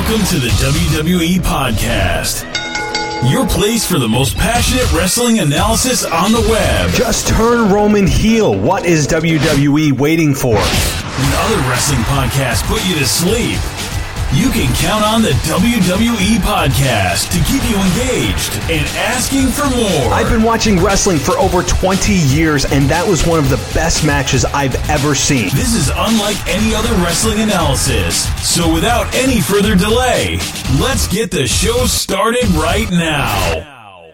Welcome to the WWE Podcast, your place for the most passionate wrestling analysis on the web. Just turn Roman heel. What is WWE waiting for? When other wrestling podcasts put you to sleep, you can count on the WWE Podcast to keep you engaged and asking for more. I've been watching wrestling for over 20 years, and that was one of the best matches I've ever seen. This is unlike any other wrestling analysis. So without any further delay, let's get the show started right now.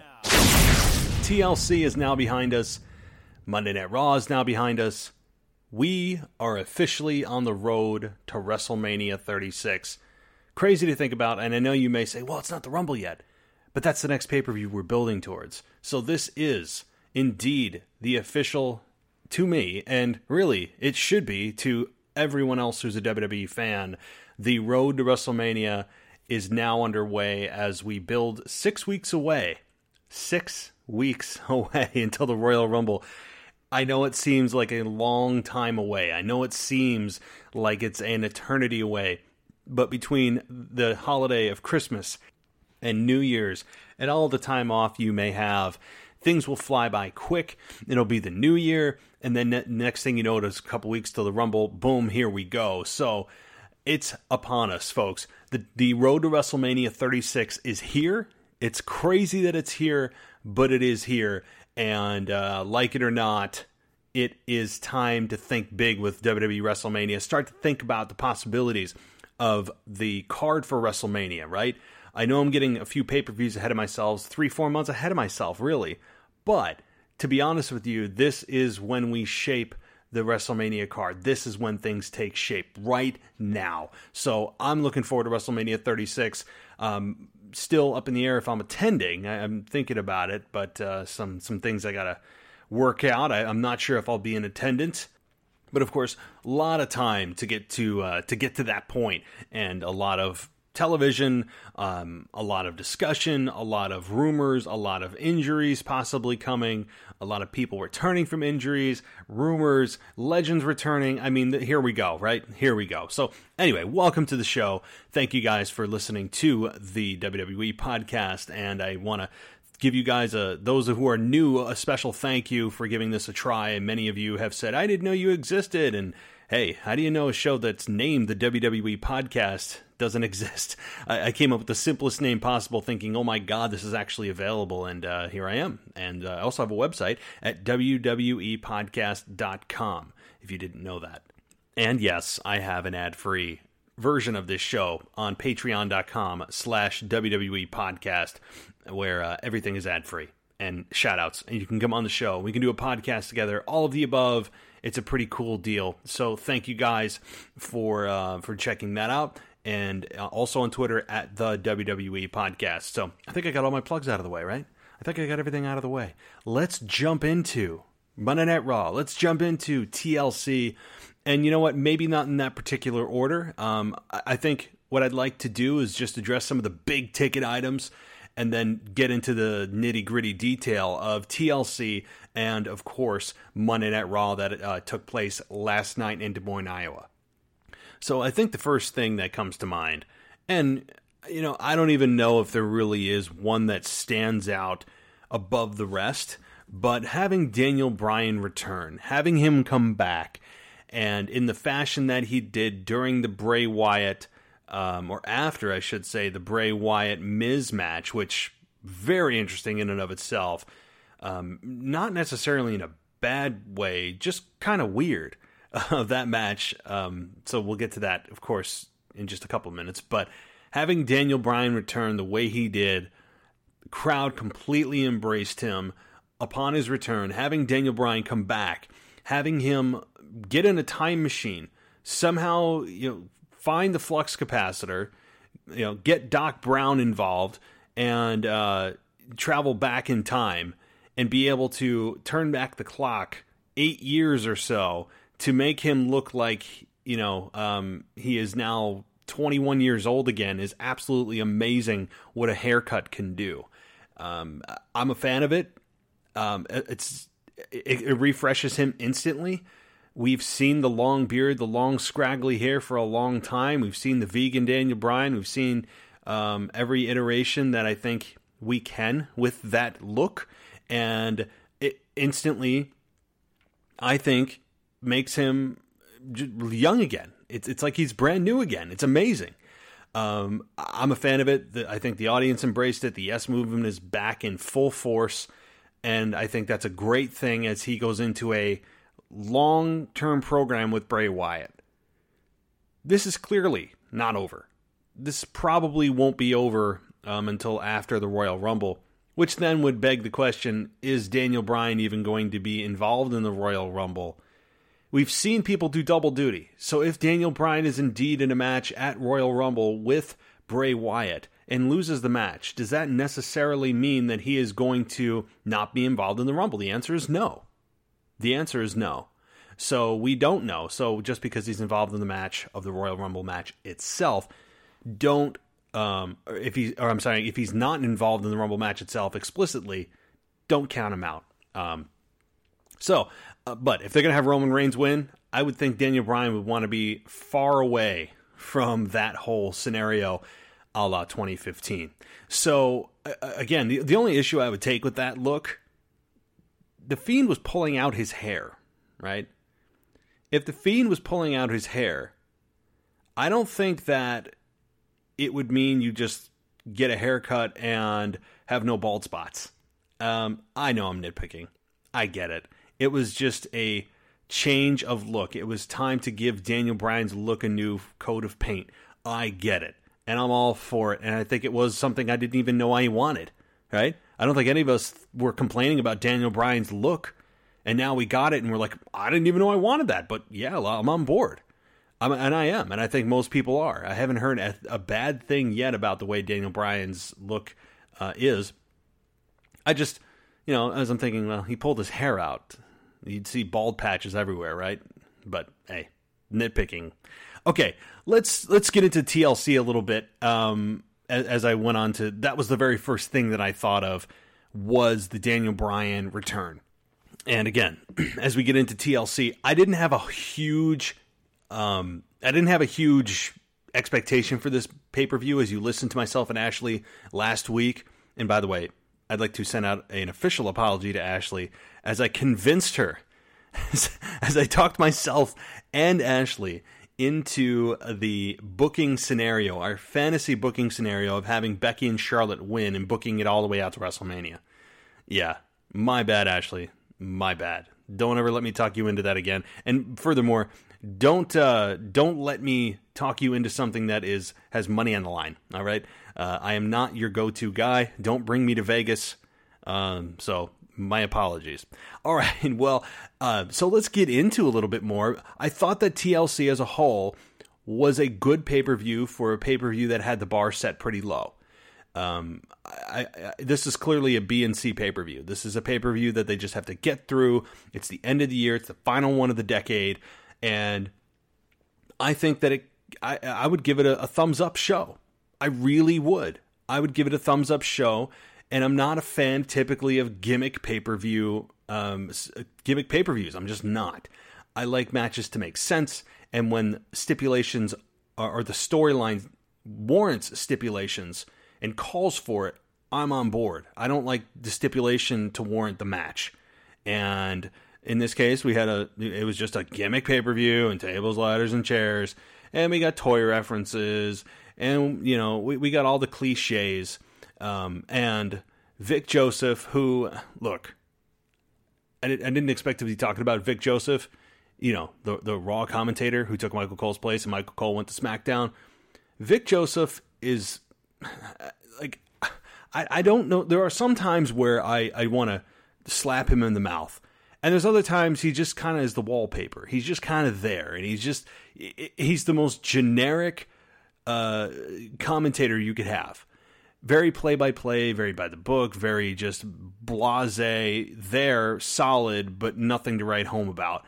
TLC is now behind us. Monday Night Raw is now behind us. We are officially on the road to WrestleMania 36. Crazy to think about, and I know you may say, well, it's not the Rumble yet, but that's the next pay-per-view we're building towards. So this is indeed the official, to me, and really it should be to everyone else who's a WWE fan, the road to WrestleMania is now underway as we build 6 weeks away. 6 weeks away until the Royal Rumble. I know it seems like a long time away. I know it seems like it's an eternity away. But between the holiday of Christmas and New Year's and all the time off you may have, things will fly by quick. It'll be the new year, and then next thing you know, it's a couple weeks till the Rumble. Boom, here we go. So it's upon us, folks. The road to WrestleMania 36 is here. It's crazy that it's here, but it is here. And like it or not, it is time to think big with WWE WrestleMania. Start to think about the possibilities of the card for WrestleMania, right? I know I'm getting a few pay-per-views ahead of myself, 3-4 months ahead of myself, really. But to be honest with you, this is when we shape the WrestleMania card. This is when things take shape right now. So I'm looking forward to WrestleMania 36. Still up in the air if I'm attending. I'm thinking about it, but some things I gotta work out. I'm not sure if I'll be in attendance. But of course, a lot of time to get to that point, and a lot of television, a lot of discussion, a lot of rumors, a lot of injuries possibly coming, a lot of people returning from injuries, rumors, legends returning. I mean, here we go, right? Here we go. So anyway, welcome to the show. Thank you guys for listening to the WWE Podcast, and I want to give you guys, those who are new, a special thank you for giving this a try. And many of you have said, I didn't know you existed. And hey, how do you know a show that's named the WWE Podcast doesn't exist? I came up with the simplest name possible thinking, oh my God, this is actually available. And here I am. And I also have a website at wwepodcast.com, if you didn't know that. And yes, I have an ad-free version of this show on patreon.com/WWE Podcast, where everything is ad-free and shout-outs, and you can come on the show. We can do a podcast together, all of the above. It's a pretty cool deal. So thank you guys for checking that out, and also on Twitter at the WWE Podcast. So I think I got all my plugs out of the way, right? I think I got everything out of the way. Let's jump into Monday Night Raw. Let's jump into TLC. And you know what? Maybe not in that particular order. I think what I'd like to do is just address some of the big ticket items and then get into the nitty-gritty detail of TLC and, of course, Monday Night Raw that took place last night in Des Moines, Iowa. So I think the first thing that comes to mind, and you know, I don't even know if there really is one that stands out above the rest, but having Daniel Bryan return, having him come back, and in the fashion that he did during the Bray Wyatt, or after, I should say, the Bray Wyatt-Miz match, which very interesting in and of itself. Not necessarily in a bad way, just kind of weird, that match. So we'll get to that, of course, in just a couple of minutes. But having Daniel Bryan return the way he did, the crowd completely embraced him upon his return. Having Daniel Bryan come back, having him get in a time machine, somehow, find the flux capacitor, get Doc Brown involved, and travel back in time and be able to turn back the clock 8 years or so to make him look like, he is now 21 years old again is absolutely amazing what a haircut can do. I'm a fan of it. It refreshes him instantly. We've seen the long beard, the long scraggly hair for a long time. We've seen the vegan Daniel Bryan. We've seen every iteration that I think we can with that look. And it instantly, I think, makes him young again. It's like he's brand new again. It's amazing. I'm a fan of it. I think the audience embraced it. The Yes Movement is back in full force. And I think that's a great thing as he goes into a long-term program with Bray Wyatt. This is clearly not over. This probably won't be over until after the Royal Rumble, which then would beg the question, is Daniel Bryan even going to be involved in the Royal Rumble? We've seen people do double duty. So if Daniel Bryan is indeed in a match at Royal Rumble with Bray Wyatt and loses the match, does that necessarily mean that he is going to not be involved in the Rumble? The answer is no. The answer is no. So we don't know. So just because he's involved in the match of the Royal Rumble match itself, if he's not involved in the Rumble match itself explicitly, don't count him out. But if they're going to have Roman Reigns win, I would think Daniel Bryan would want to be far away from that whole scenario a la 2015. So, again, the only issue I would take with that look, The Fiend was pulling out his hair, right? If The Fiend was pulling out his hair, I don't think that it would mean you just get a haircut and have no bald spots. I know I'm nitpicking. I get it. It was just a change of look. It was time to give Daniel Bryan's look a new coat of paint. I get it. And I'm all for it. And I think it was something I didn't even know I wanted, right? I don't think any of us were complaining about Daniel Bryan's look. And now we got it and we're like, I didn't even know I wanted that. But yeah, I'm on board. And I am. And I think most people are. I haven't heard a bad thing yet about the way Daniel Bryan's look is. I just, as I'm thinking, well, he pulled his hair out. You'd see bald patches everywhere, right? But hey, nitpicking. Okay, let's get into TLC a little bit. As I went on to, that was the very first thing that I thought of was the Daniel Bryan return. And again, as we get into TLC, I didn't have a huge expectation for this pay-per-view. As you listened to myself and Ashley last week, and by the way, I'd like to send out an official apology to Ashley as I convinced her, as I talked myself and Ashley into the booking scenario, our fantasy booking scenario of having Becky and Charlotte win and booking it all the way out to WrestleMania. Yeah, my bad, Ashley. My bad. Don't ever let me talk you into that again. And furthermore, don't let me talk you into something that has money on the line. All right, I am not your go-to guy. Don't bring me to Vegas. So my apologies. All right, well, so let's get into a little bit more. I thought that TLC as a whole was a good pay-per-view for a pay-per-view that had the bar set pretty low. This is clearly a B and C pay-per-view. This is a pay-per-view that they just have to get through. It's the end of the year. It's the final one of the decade. And I think that I would give it a thumbs-up show. I really would. I would give it a thumbs-up show. And I'm not a fan typically of gimmick pay-per-views. I'm just not. I like matches to make sense. And when stipulations or the storyline warrants stipulations and calls for it, I'm on board. I don't like the stipulation to warrant the match. And in this case, it was just a gimmick pay-per-view and tables, ladders, and chairs. And we got toy references. And, we got all the cliches. And Vic Joseph, who, look, I didn't expect to be talking about Vic Joseph, the Raw commentator who took Michael Cole's place and Michael Cole went to SmackDown. Vic Joseph is, like, I don't know. There are some times where I want to slap him in the mouth. And there's other times he just kind of is the wallpaper. He's just kind of there. And he's the most generic commentator you could have. Very play-by-play, very by the book, very just blasé, there, solid, but nothing to write home about.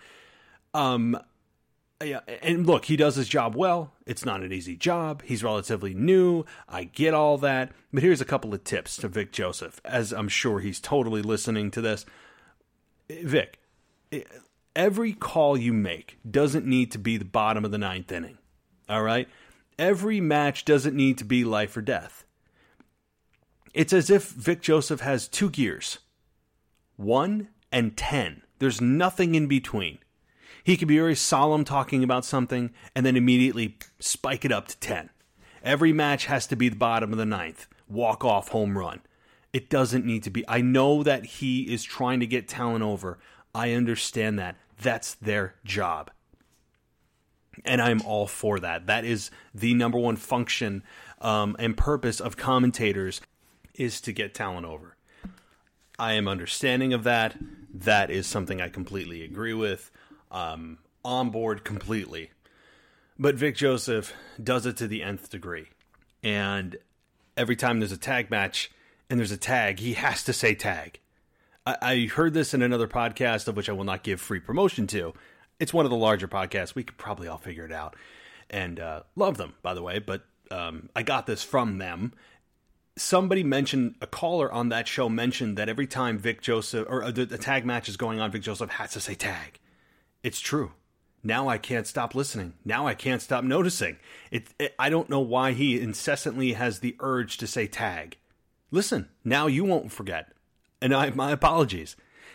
Yeah, and look, he does his job well. It's not an easy job. He's relatively new. I get all that. But here's a couple of tips to Vic Joseph, as I'm sure he's totally listening to this. Vic, every call you make doesn't need to be the bottom of the ninth inning. All right? Every match doesn't need to be life or death. It's as if Vic Joseph has 2 gears. 1 and 10. There's nothing in between. He could be very solemn talking about something and then immediately spike it up to 10. Every match has to be the bottom of the ninth. Walk off home run. It doesn't need to be. I know that he is trying to get talent over. I understand that. That's their job. And I'm all for that. That is the number one function and purpose of commentators, is to get talent over. I am understanding of that. That is something I completely agree with. On board completely. But Vic Joseph does it to the nth degree. And every time there's a tag match and there's a tag, he has to say tag. I heard this in another podcast, of which I will not give free promotion to. It's one of the larger podcasts. We could probably all figure it out. And love them, by the way, but I got this from them. Somebody mentioned, a caller on that show mentioned that every time Vic Joseph, or the tag match is going on, Vic Joseph has to say tag. It's true. Now I can't stop listening. Now I can't stop noticing. I don't know why he incessantly has the urge to say tag. Listen, now you won't forget. And my apologies.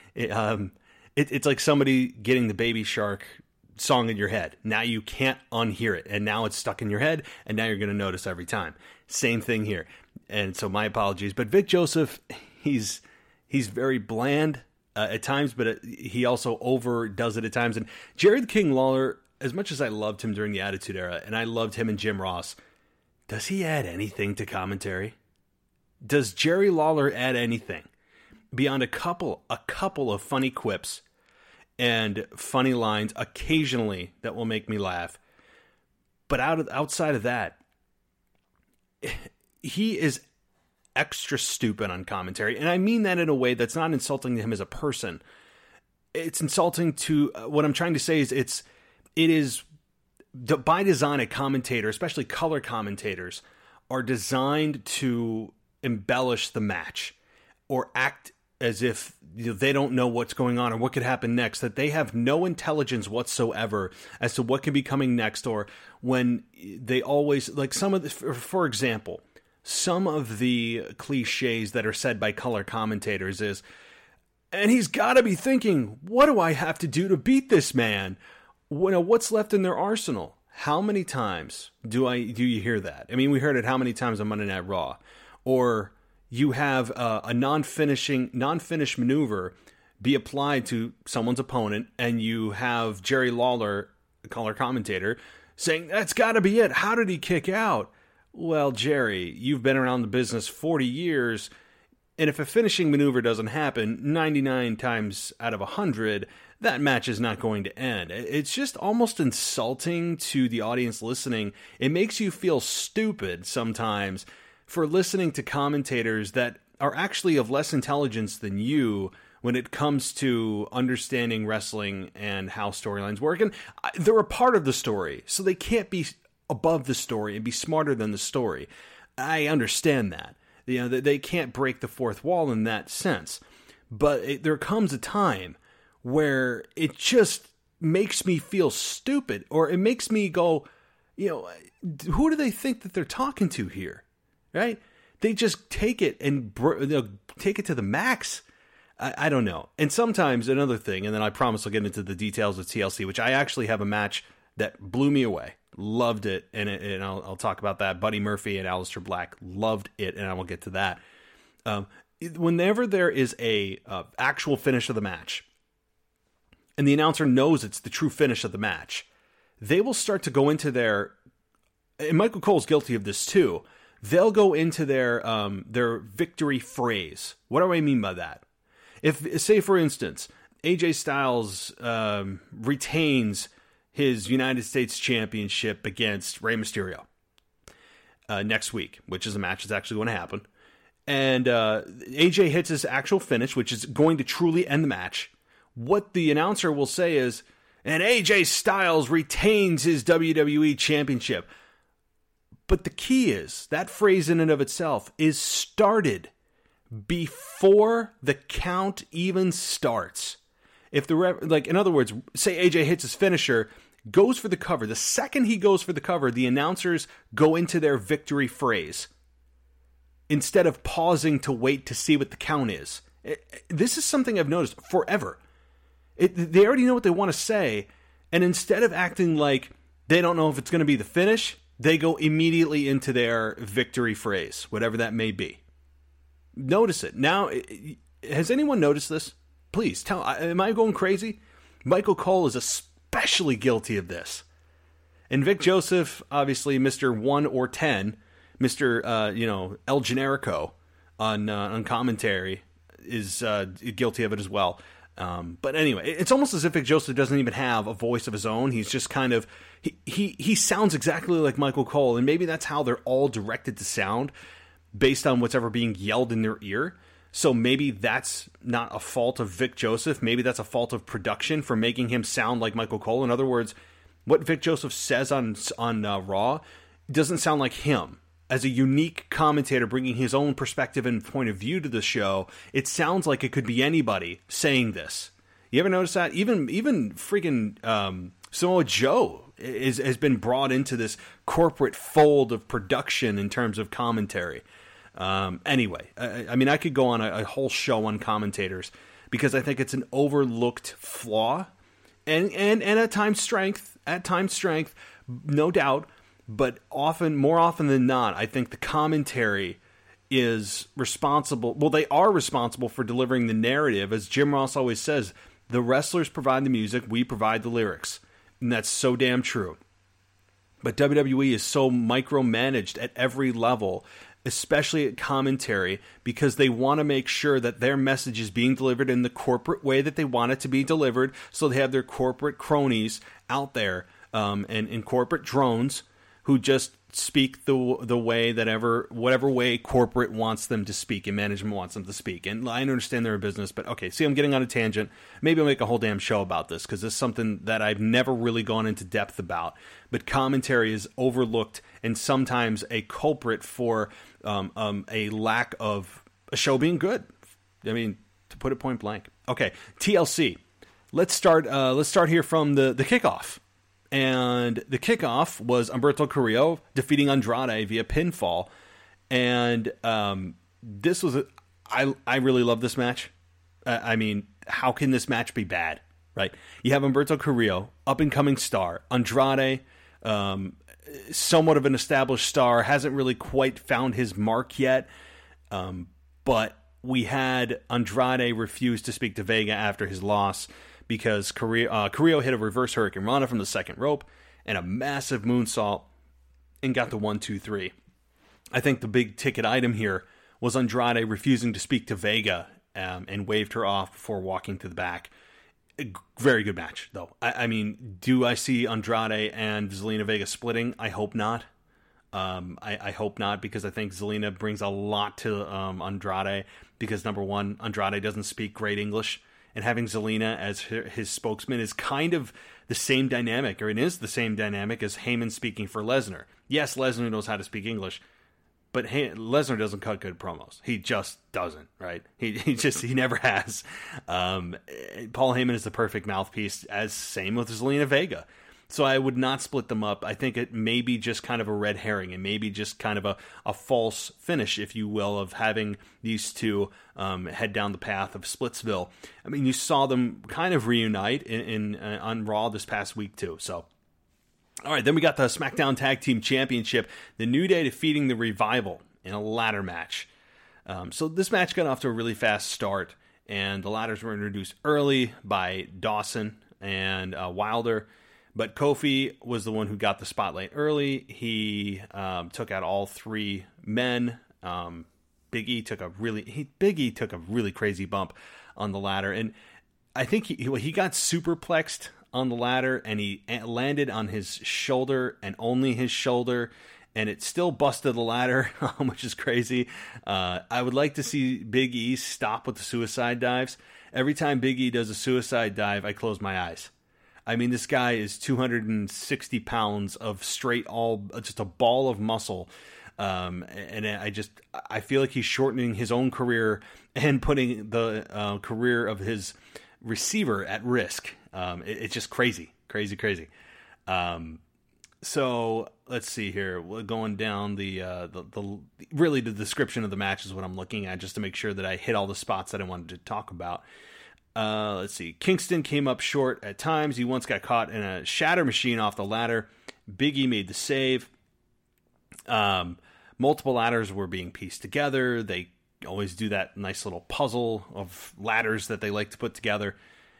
It's like somebody getting the Baby Shark song in your head. Now you can't unhear it. And now it's stuck in your head. And now you're going to notice every time. Same thing here. And so my apologies. But Vic Joseph, he's very bland at times, but he also overdoes it at times. And Jerry the King Lawler, as much as I loved him during the Attitude Era, and I loved him and Jim Ross, does he add anything to commentary? Does Jerry Lawler add anything beyond a couple of funny quips and funny lines occasionally that will make me laugh? But outside of that, he is extra stupid on commentary. And I mean that in a way that's not insulting to him as a person. It's insulting to, what I'm trying to say is it is by design, a commentator, especially color commentators, are designed to embellish the match or act as if they don't know what's going on or what could happen next, that they have no intelligence whatsoever as to what can be coming next, or when they always, like some of the, for example, some of the cliches that are said by color commentators is, and he's got to be thinking, what do I have to do to beat this man? What's left in their arsenal? How many times do you hear that? I mean, we heard it how many times on Monday Night Raw? Or you have a non-finished maneuver be applied to someone's opponent, and you have Jerry Lawler, the color commentator, saying, that's got to be it. How did he kick out? Well, Jerry, you've been around the business 40 years, and if a finishing maneuver doesn't happen 99 times out of 100, that match is not going to end. It's just almost insulting to the audience listening. It makes you feel stupid sometimes for listening to commentators that are actually of less intelligence than you when it comes to understanding wrestling and how storylines work. And they're a part of the story, so they can't be above the story and be smarter than the story. I understand that. They can't break the fourth wall in that sense. But there comes a time where it just makes me feel stupid, or it makes me go, who do they think that they're talking to here? Right? They just take it and take it to the max. I don't know. And sometimes another thing, and then I promise I'll get into the details of TLC, which I actually have a match that blew me away. Loved it, and I'll talk about that. Buddy Murphy and Aleister Black, loved it, and I will get to that. Whenever there is a actual finish of the match, and the announcer knows it's the true finish of the match, they will start to go into their, and Michael Cole's guilty of this too, they'll go into their victory phrase. What do I mean by that? If, say for instance, AJ Styles retains his United States Championship against Rey Mysterio next week, which is a match that's actually going to happen, and AJ hits his actual finish, which is going to truly end the match, what the announcer will say is, and AJ Styles retains his WWE Championship. But the key is, that phrase in and of itself is started before the count even starts. If like, in other words, say AJ hits his finisher, goes for the cover. The second he goes for the cover, the announcers go into their victory phrase instead of pausing to wait to see what the count is. This is something I've noticed forever. They already know what they want to say, and instead of acting like they don't know if it's going to be the finish, they go immediately into their victory phrase, whatever that may be. Notice it. Now, has anyone noticed this? Please tell. Am I going crazy? Michael Cole is especially guilty of this. And Vic Joseph, obviously, Mr. 1 or 10, Mr. El Generico on commentary, is guilty of it as well. But anyway, it's almost as if Vic Joseph doesn't even have a voice of his own. He's just kind of, he sounds exactly like Michael Cole, and maybe that's how they're all directed to sound based on what's ever being yelled in their ear. So maybe that's not a fault of Vic Joseph. Maybe that's a fault of production for making him sound like Michael Cole. In other words, what Vic Joseph says on Raw doesn't sound like him. As a unique commentator bringing his own perspective and point of view to the show, it sounds like it could be anybody saying this. You ever notice that? Even freaking Samoa Joe has been brought into this corporate fold of production in terms of commentary. Anyway, I mean, I could go on a whole show on commentators because I think it's an overlooked flaw and at times strength, no doubt. But more often than not, I think the commentary is responsible. Well, they are responsible for delivering the narrative. As Jim Ross always says, the wrestlers provide the music, we provide the lyrics. And that's so damn true. But WWE is so micromanaged at every level, especially at commentary, because they want to make sure that their message is being delivered in the corporate way that they want it to be delivered. So they have their corporate cronies out there and in corporate drones who just speak the way whatever way corporate wants them to speak and management wants them to speak. And I understand they're a business, but okay, see, I'm getting on a tangent. Maybe I'll make a whole damn show about this because this is something that I've never really gone into depth about. But commentary is overlooked and sometimes a culprit for a lack of a show being good. I mean, to put it point blank. Okay, TLC. Let's start here from the kickoff. And the kickoff was Humberto Carrillo defeating Andrade via pinfall. And this was I really love this match. I mean, how can this match be bad, right? You have Humberto Carrillo, up-and-coming star. Andrade, somewhat of an established star, hasn't really quite found his mark yet. But we had Andrade refuse to speak to Vega after his loss, because Carrillo hit a reverse Hurricane Rana from the second rope and a massive moonsault and got the 1-2-3. I think the big ticket item here was Andrade refusing to speak to Vega and waved her off before walking to the back. A very good match, though. I mean, do I see Andrade and Zelina Vega splitting? I hope not. I hope not, because I think Zelina brings a lot to Andrade, because number one, Andrade doesn't speak great English. And having Zelina as his spokesman is kind of the same dynamic, or it is the same dynamic as Heyman speaking for Lesnar. Yes, Lesnar knows how to speak English, but Lesnar doesn't cut good promos. He just doesn't, right? He never has. Paul Heyman is the perfect mouthpiece, as same with Zelina Vega. So I would not split them up. I think it may be just kind of a red herring, and maybe just kind of a false finish, if you will, of having these two head down the path of Splitsville. I mean, you saw them kind of reunite on Raw this past week too. So, all right, then we got the SmackDown Tag Team Championship. The New Day defeating the Revival in a ladder match. So this match got off to a really fast start, and the ladders were introduced early by Dawson and Wilder. But Kofi was the one who got the spotlight early. He took out all three men. Big E took a really crazy bump on the ladder, and I think he got superplexed on the ladder, and he landed on his shoulder and only his shoulder, and it still busted the ladder, which is crazy. I would like to see Big E stop with the suicide dives. Every time Big E does a suicide dive, I close my eyes. I mean, this guy is 260 pounds of just a ball of muscle. And I feel like he's shortening his own career and putting the career of his receiver at risk. It's just crazy. So let's see here. We're going down really the description of the match is what I'm looking at, just to make sure that I hit all the spots that I wanted to talk about. Let's see. Kingston came up short at times. He once got caught in a shatter machine off the ladder. Big E made the save. Multiple ladders were being pieced together. They always do that nice little puzzle of ladders that they like to put together.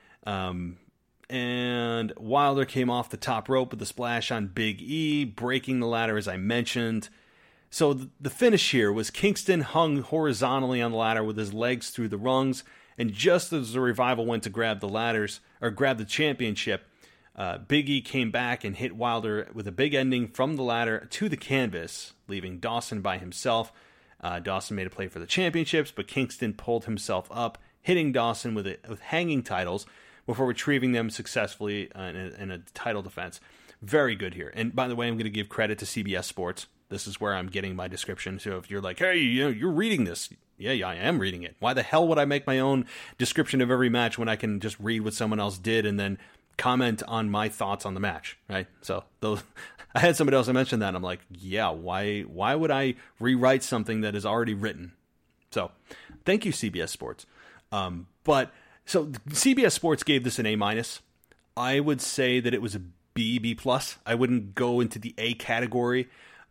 And Wilder came off the top rope with a splash on Big E, breaking the ladder, as I mentioned. So the finish here was Kingston hung horizontally on the ladder with his legs through the rungs, and just as the Revival went to grab the championship, Big E came back and hit Wilder with a big ending from the ladder to the canvas, leaving Dawson by himself. Dawson made a play for the championships, but Kingston pulled himself up, hitting Dawson with hanging titles before retrieving them successfully in a title defense. Very good here. And by the way, I'm going to give credit to CBS Sports. This is where I'm getting my description. So if you're like, hey, you're reading this. Yeah, I am reading it. Why the hell would I make my own description of every match when I can just read what someone else did and then comment on my thoughts on the match, right? So I had somebody else mention that. And I'm like, yeah, why would I rewrite something that is already written? So thank you, CBS Sports. So CBS Sports gave this an A-. I would say that it was a B+. I wouldn't go into the A category.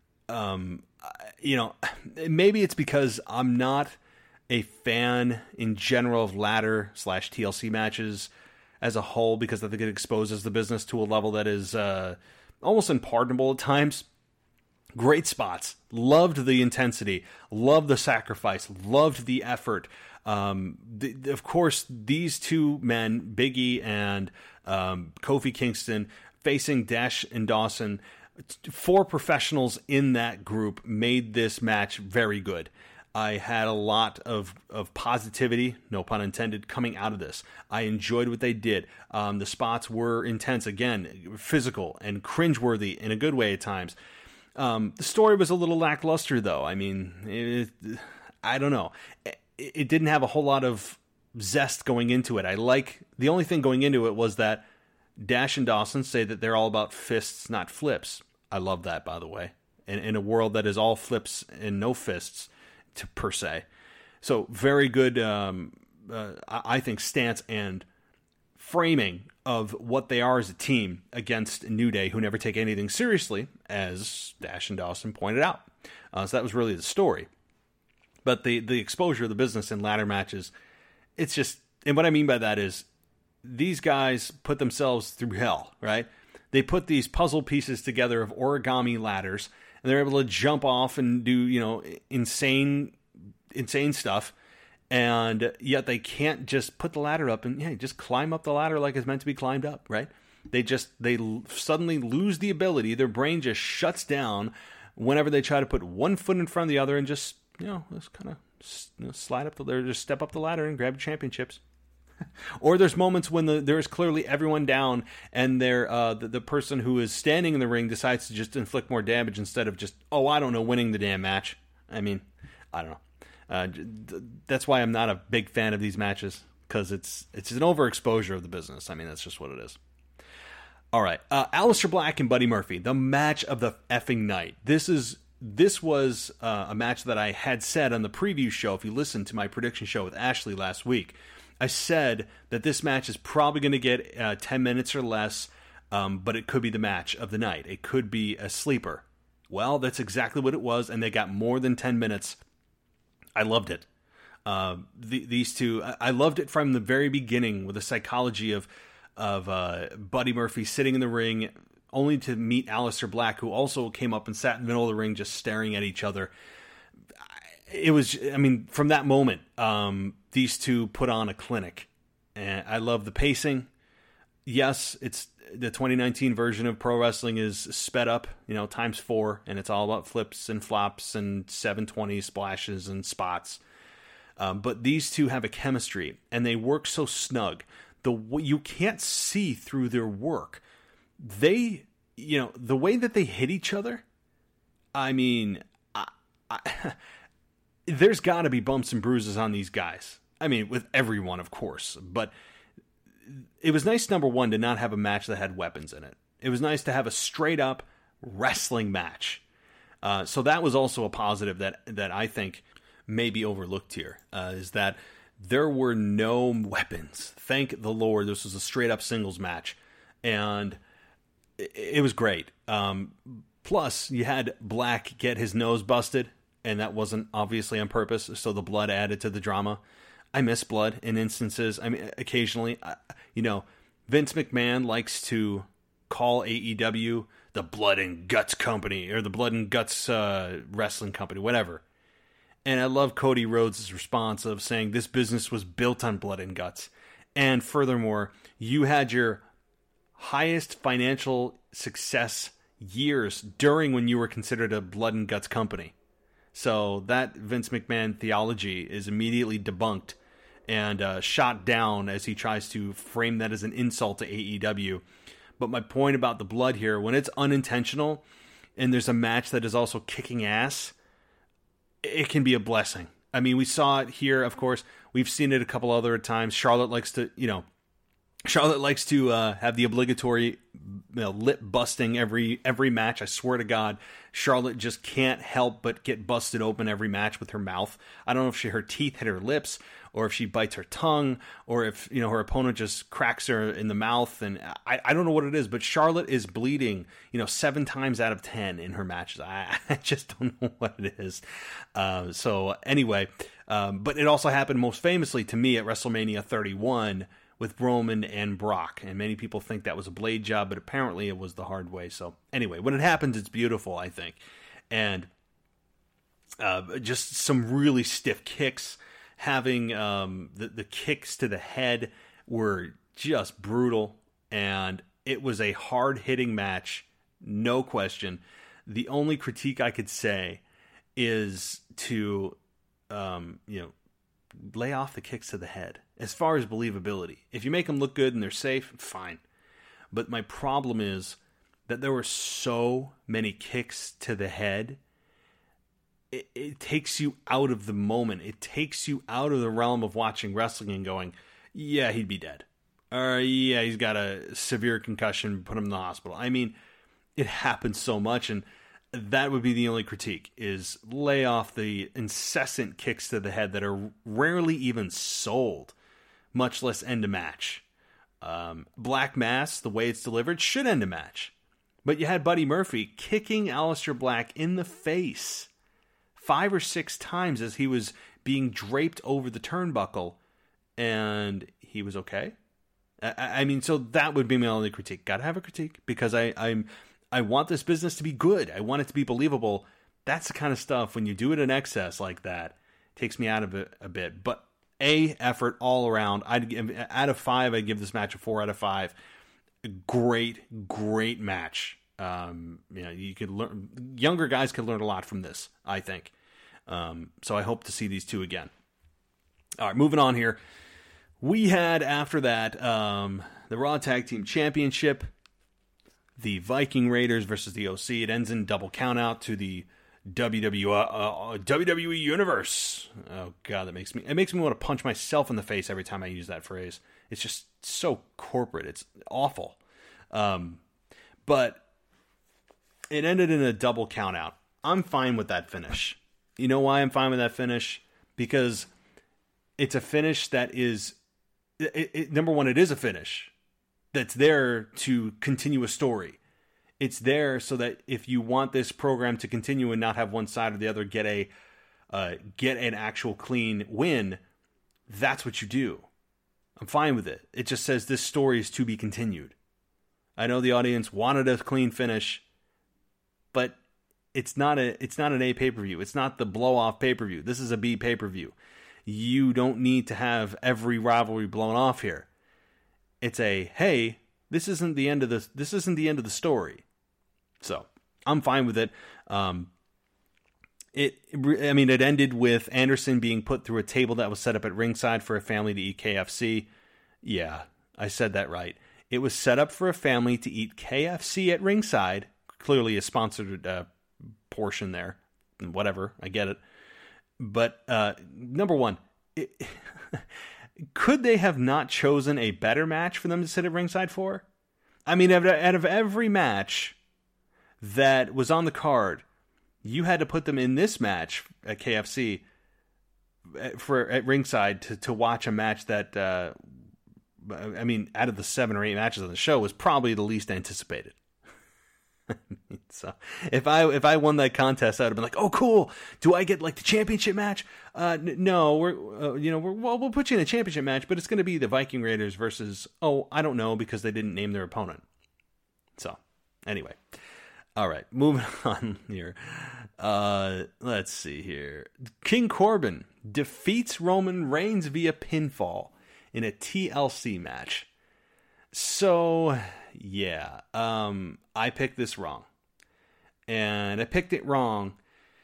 Maybe it's because I'm not a fan in general of ladder/TLC matches as a whole, because I think it exposes the business to a level that is almost unpardonable at times. Great spots. Loved the intensity. Loved the sacrifice. Loved the effort. Of course, these two men, Big E and Kofi Kingston, facing Dash and Dawson, 4 professionals in that group, made this match very good. I had a lot of positivity, no pun intended, coming out of this. I enjoyed what they did. The spots were intense, again, physical and cringeworthy in a good way at times. The story was a little lackluster, though. I mean, I don't know. It didn't have a whole lot of zest going into it. The only thing going into it was that Dash and Dawson say that they're all about fists, not flips. I love that, by the way. In a world that is all flips and no fists, per se. So very good, I think, stance and framing of what they are as a team against New Day, who never take anything seriously, as Dash and Dawson pointed out. So that was really the story. But the exposure of the business in ladder matches, it's just, and what I mean by that is, these guys put themselves through hell, right? They put these puzzle pieces together of origami ladders, and they're able to jump off and do, insane stuff, and yet they can't just put the ladder up and just climb up the ladder like it's meant to be climbed up, right? They suddenly lose the ability. Their brain just shuts down whenever they try to put one foot in front of the other and just kind of slide up just step up the ladder and grab championships. Or there's moments when there is clearly everyone down, and the person who is standing in the ring decides to just inflict more damage instead of just, winning the damn match. I mean, I don't know. That's why I'm not a big fan of these matches, because it's an overexposure of the business. I mean, that's just what it is. All right, Aleister Black and Buddy Murphy, the match of the effing night. This was a match that I had said on the preview show. If you listened to my prediction show with Ashley last week, I said that this match is probably going to get 10 minutes or less, but it could be the match of the night. It could be a sleeper. Well, that's exactly what it was, and they got more than 10 minutes. I loved it. These two, I loved it from the very beginning, with the psychology of Buddy Murphy sitting in the ring, only to meet Aleister Black, who also came up and sat in the middle of the ring just staring at each other. It was, from that moment, these two put on a clinic. And I love the pacing. Yes, it's the 2019 version of pro wrestling is sped up, times 4, and it's all about flips and flops and 720 splashes and spots. But these two have a chemistry, and they work so snug. You can't see through their work. The way that they hit each other, there's got to be bumps and bruises on these guys. With everyone, of course, but it was nice, number one, to not have a match that had weapons in it. It was nice to have a straight up wrestling match. So that was also a positive that I think may be overlooked here, is that there were no weapons. Thank the Lord, this was a straight up singles match, and it was great. Plus, you had Black get his nose busted, and that wasn't obviously on purpose, so the blood added to the drama. I miss blood in instances. I mean, occasionally, Vince McMahon likes to call AEW the Blood and Guts Company, or the Blood and Guts Wrestling Company, whatever. And I love Cody Rhodes' response of saying this business was built on blood and guts. And furthermore, you had your highest financial success years during when you were considered a blood and guts company. So that Vince McMahon theology is immediately debunked and shot down as he tries to frame that as an insult to AEW. But my point about the blood here, when it's unintentional and there's a match that is also kicking ass, it can be a blessing. I mean, we saw it here, of course. We've seen it a couple other times. Charlotte likes to have the obligatory lip busting every match. I swear to God, Charlotte just can't help but get busted open every match with her mouth. I don't know if her teeth hit her lips, or if she bites her tongue, or if her opponent just cracks her in the mouth. And I don't know what it is, but Charlotte is bleeding 7 times out of 10 in her matches. I just don't know what it is. So anyway, but it also happened most famously to me at WrestleMania 31 with Roman and Brock, and many people think that was a blade job, but apparently it was the hard way. So anyway, when it happens, it's beautiful, I think. And just some really stiff kicks. Having the kicks to the head were just brutal, and it was a hard-hitting match, no question. The only critique I could say is to lay off the kicks to the head. As far as believability, if you make them look good and they're safe, fine. But my problem is that there were so many kicks to the head. It takes you out of the moment. It takes you out of the realm of watching wrestling and going, yeah, he'd be dead. Or, yeah, he's got a severe concussion, put him in the hospital. I mean, it happens so much, and that would be the only critique, is lay off the incessant kicks to the head that are rarely even sold, much less end a match. Black Mass, the way it's delivered, should end a match. But you had Buddy Murphy kicking Aleister Black in the face 5 or 6 times as he was being draped over the turnbuckle, and he was okay. I mean, so that would be my only critique. Gotta have a critique, because I want this business to be good. I want it to be believable. That's the kind of stuff, when you do it in excess like that, takes me out of it a bit. But effort all around. Out of 5, I'd give this match a 4 out of 5. Great match. You could learn. Younger guys could learn a lot from this, I think. So I hope to see these two again. All right, moving on here. We had, after that, the Raw Tag Team Championship. The Viking Raiders versus the OC. It ends in double countout to the WWE Universe. Oh God, it makes me want to punch myself in the face every time I use that phrase. It's just so corporate. It's awful. But it ended in a double countout. I'm fine with that finish. You know why I'm fine with that finish? Because it's a finish that is, number one, it is a finish that's there to continue a story. It's there so that if you want this program to continue and not have one side or the other get an actual clean win, that's what you do. I'm fine with it. It just says this story is to be continued. I know the audience wanted a clean finish, but it's not an A pay-per-view. It's not the blow-off pay-per-view. This is a B pay-per-view. You don't need to have every rivalry blown off here. It's hey, this isn't the end of the story. So I'm fine with it. It ended with Anderson being put through a table that was set up at ringside for a family to eat KFC. Yeah, I said that right. It was set up for a family to eat KFC at ringside. Clearly a sponsored portion there. Whatever, I get it. But number one, Could they have not chosen a better match for them to sit at ringside for? I mean, out of every match that was on the card, you had to put them in this match at KFC at ringside to watch a match that, I mean, out of the 7 or 8 matches on the show, was probably the least anticipated. So if I won that contest, I would have been like, oh, cool. Do I get like the championship match? No, we'll put you in a championship match, but it's going to be the Viking Raiders versus, I don't know, because they didn't name their opponent. So anyway, all right, moving on here. Let's see here. King Corbin defeats Roman Reigns via pinfall in a TLC match. So, yeah, I picked this wrong. And I picked it wrong,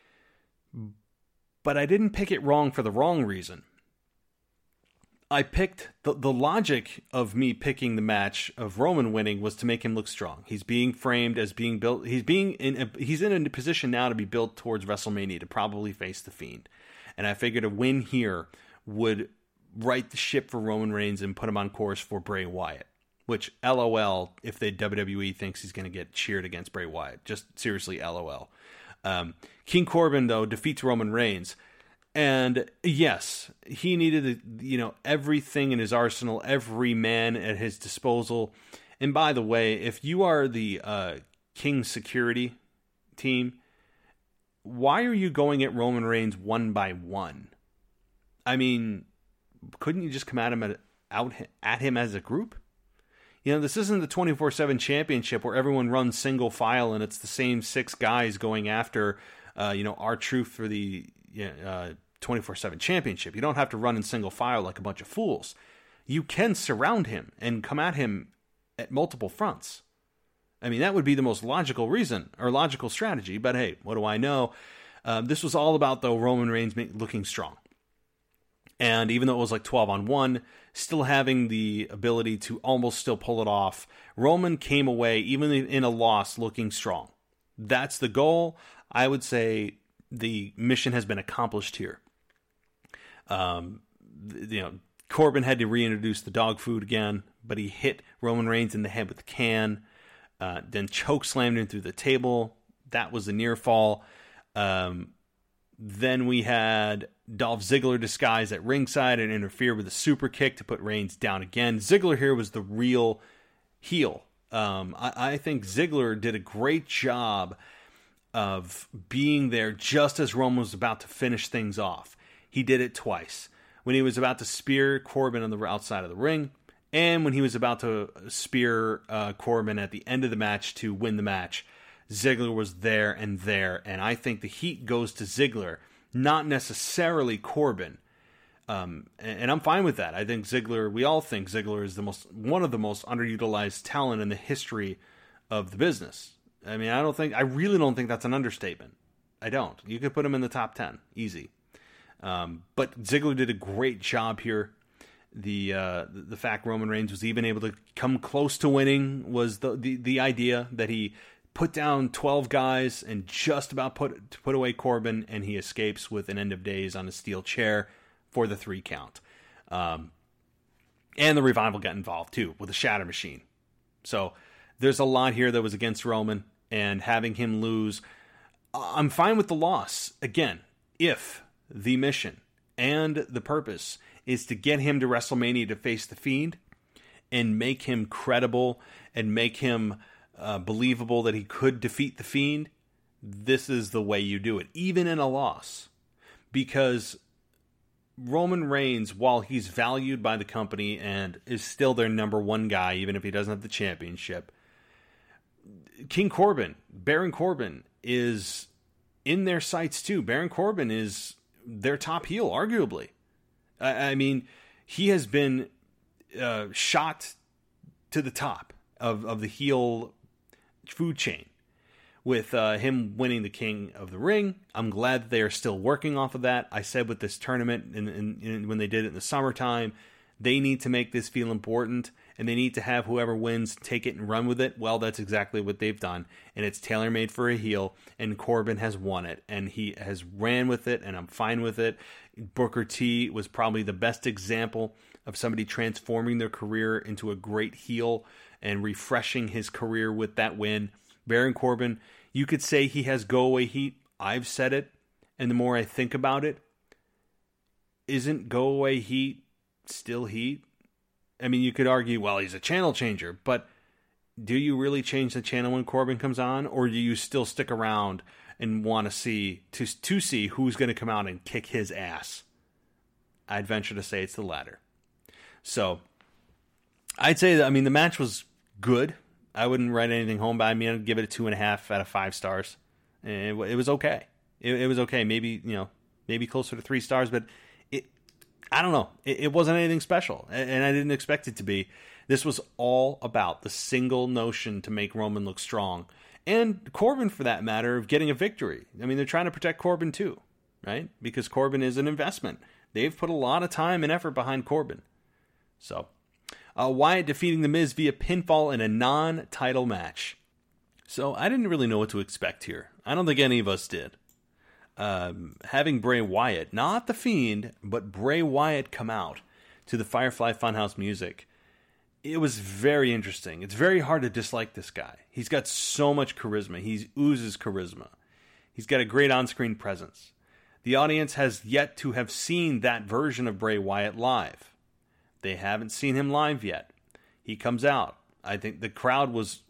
but I didn't pick it wrong for the wrong reason. I picked the logic of me picking the match of Roman winning was to make him look strong. He's being framed as being built. He's in a position now to be built towards WrestleMania to probably face the Fiend. And I figured a win here would right the ship for Roman Reigns and put him on course for Bray Wyatt. Which, LOL, if the WWE thinks he's going to get cheered against Bray Wyatt. Just seriously, LOL. King Corbin, though, defeats Roman Reigns. And yes, he needed everything in his arsenal, every man at his disposal. And by the way, if you are the King security team, why are you going at Roman Reigns one by one? I mean, couldn't you just come at him as a group? This isn't the 24/7 championship where everyone runs single file and it's the same 6 guys going after, R-Truth for the 24/7 championship. You don't have to run in single file like a bunch of fools. You can surround him and come at him at multiple fronts. I mean, that would be the most logical reason or logical strategy. But hey, what do I know? This was all about, though, Roman Reigns looking strong. And even though it was like 12-on-1, still having the ability to almost still pull it off, Roman came away, even in a loss, looking strong. That's the goal. I would say the mission has been accomplished here. Corbin had to reintroduce the dog food again, but he hit Roman Reigns in the head with the can, then choke slammed him through the table. That was a near fall. Then we had Dolph Ziggler disguised at ringside and interfere with a super kick to put Reigns down again. Ziggler here was the real heel. I think Ziggler did a great job of being there just as Roman was about to finish things off. He did it twice. When he was about to spear Corbin on the outside of the ring, and when he was about to spear Corbin at the end of the match to win the match. Ziggler was there, and I think the heat goes to Ziggler, not necessarily Corbin. And I'm fine with that. I think Ziggler, we all think Ziggler is one of the most underutilized talent in the history of the business. I mean, I really don't think that's an understatement. I don't. You could put him in the top 10, easy. But Ziggler did a great job here. The fact Roman Reigns was even able to come close to winning was the idea that he put down 12 guys and just about put away Corbin, and he escapes with an end of days on a steel chair for the 3 count. And the Revival got involved too with the Shatter Machine. So there's a lot here that was against Roman, and having him lose, I'm fine with the loss. Again, if the mission and the purpose is to get him to WrestleMania to face the Fiend and make him credible and make him believable that he could defeat the Fiend, this is the way you do it, even in a loss. Because Roman Reigns, while he's valued by the company and is still their number 1 guy, even if he doesn't have the championship, King Corbin, Baron Corbin, is in their sights too. Baron Corbin is their top heel, arguably. I mean, he has been shot to the top of the heel food chain with him winning the King of the Ring. I'm glad that they are still working off of that. I said with this tournament and when they did it in the summertime, they need to make this feel important, and they need to have whoever wins take it and run with it. Well, that's exactly what they've done, and it's tailor-made for a heel, and Corbin has won it, and he has ran with it, and I'm fine with it. Booker T was probably the best example of somebody transforming their career into a great heel and refreshing his career with that win. Baron Corbin, you could say he has go-away heat. I've said it, and the more I think about it, isn't go-away heat still heat? I mean, you could argue, well, he's a channel changer, but do you really change the channel when Corbin comes on, or do you still stick around and want to see who's going to come out and kick his ass? I'd venture to say it's the latter. So, I'd say that, I mean, the match was good. I wouldn't write anything home by me. I'd give it a 2.5 out of 5 stars. It was okay. It was okay. Maybe closer to 3 stars, but I don't know. It wasn't anything special, and I didn't expect it to be. This was all about the single notion to make Roman look strong, and Corbin, for that matter, of getting a victory. I mean, they're trying to protect Corbin too, right? Because Corbin is an investment. They've put a lot of time and effort behind Corbin. So, Wyatt defeating The Miz via pinfall in a non-title match. So, I didn't really know what to expect here. I don't think any of us did. Having Bray Wyatt, not The Fiend, but Bray Wyatt come out to the Firefly Funhouse music. It was very interesting. It's very hard to dislike this guy. He's got so much charisma. He oozes charisma. He's got a great on-screen presence. The audience has yet to have seen that version of Bray Wyatt live. They haven't seen him live yet. He comes out. I think the crowd was,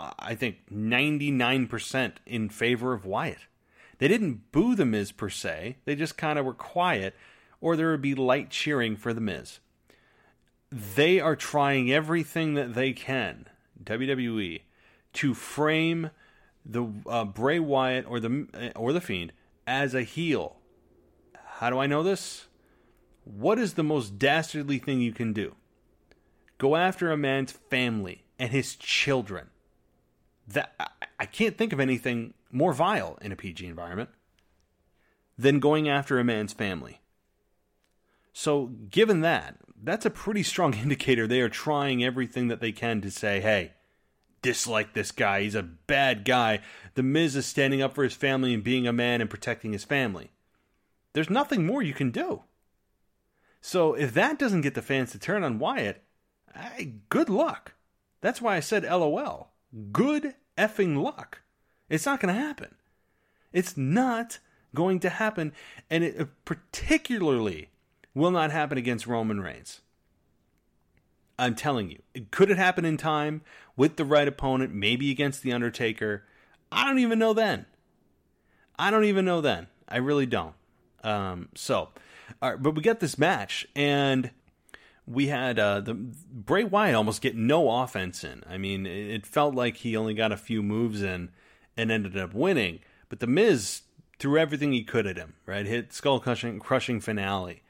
99% in favor of Wyatt. They didn't boo The Miz per se. They just kind of were quiet, or there would be light cheering for The Miz. They are trying everything that they can, WWE, to frame the Bray Wyatt or the Fiend as a heel. How do I know this? What is the most dastardly thing you can do? Go after a man's family and his children. That I can't think of anything more vile in a PG environment than going after a man's family. So, given that, that's a pretty strong indicator they are trying everything that they can to say, hey, dislike this guy, he's a bad guy. The Miz is standing up for his family and being a man and protecting his family. There's nothing more you can do. So, if that doesn't get the fans to turn on Wyatt, good luck. That's why I said LOL. Good effing luck. It's not going to happen. It's not going to happen, and it particularly will not happen against Roman Reigns. I'm telling you. Could it happen in time with the right opponent, maybe against The Undertaker? I don't even know then. I really don't. All right, but we got this match, and we had the Bray Wyatt almost get no offense in. I mean, it felt like he only got a few moves in and ended up winning. But The Miz threw everything he could at him, right? Hit skull-crushing finale.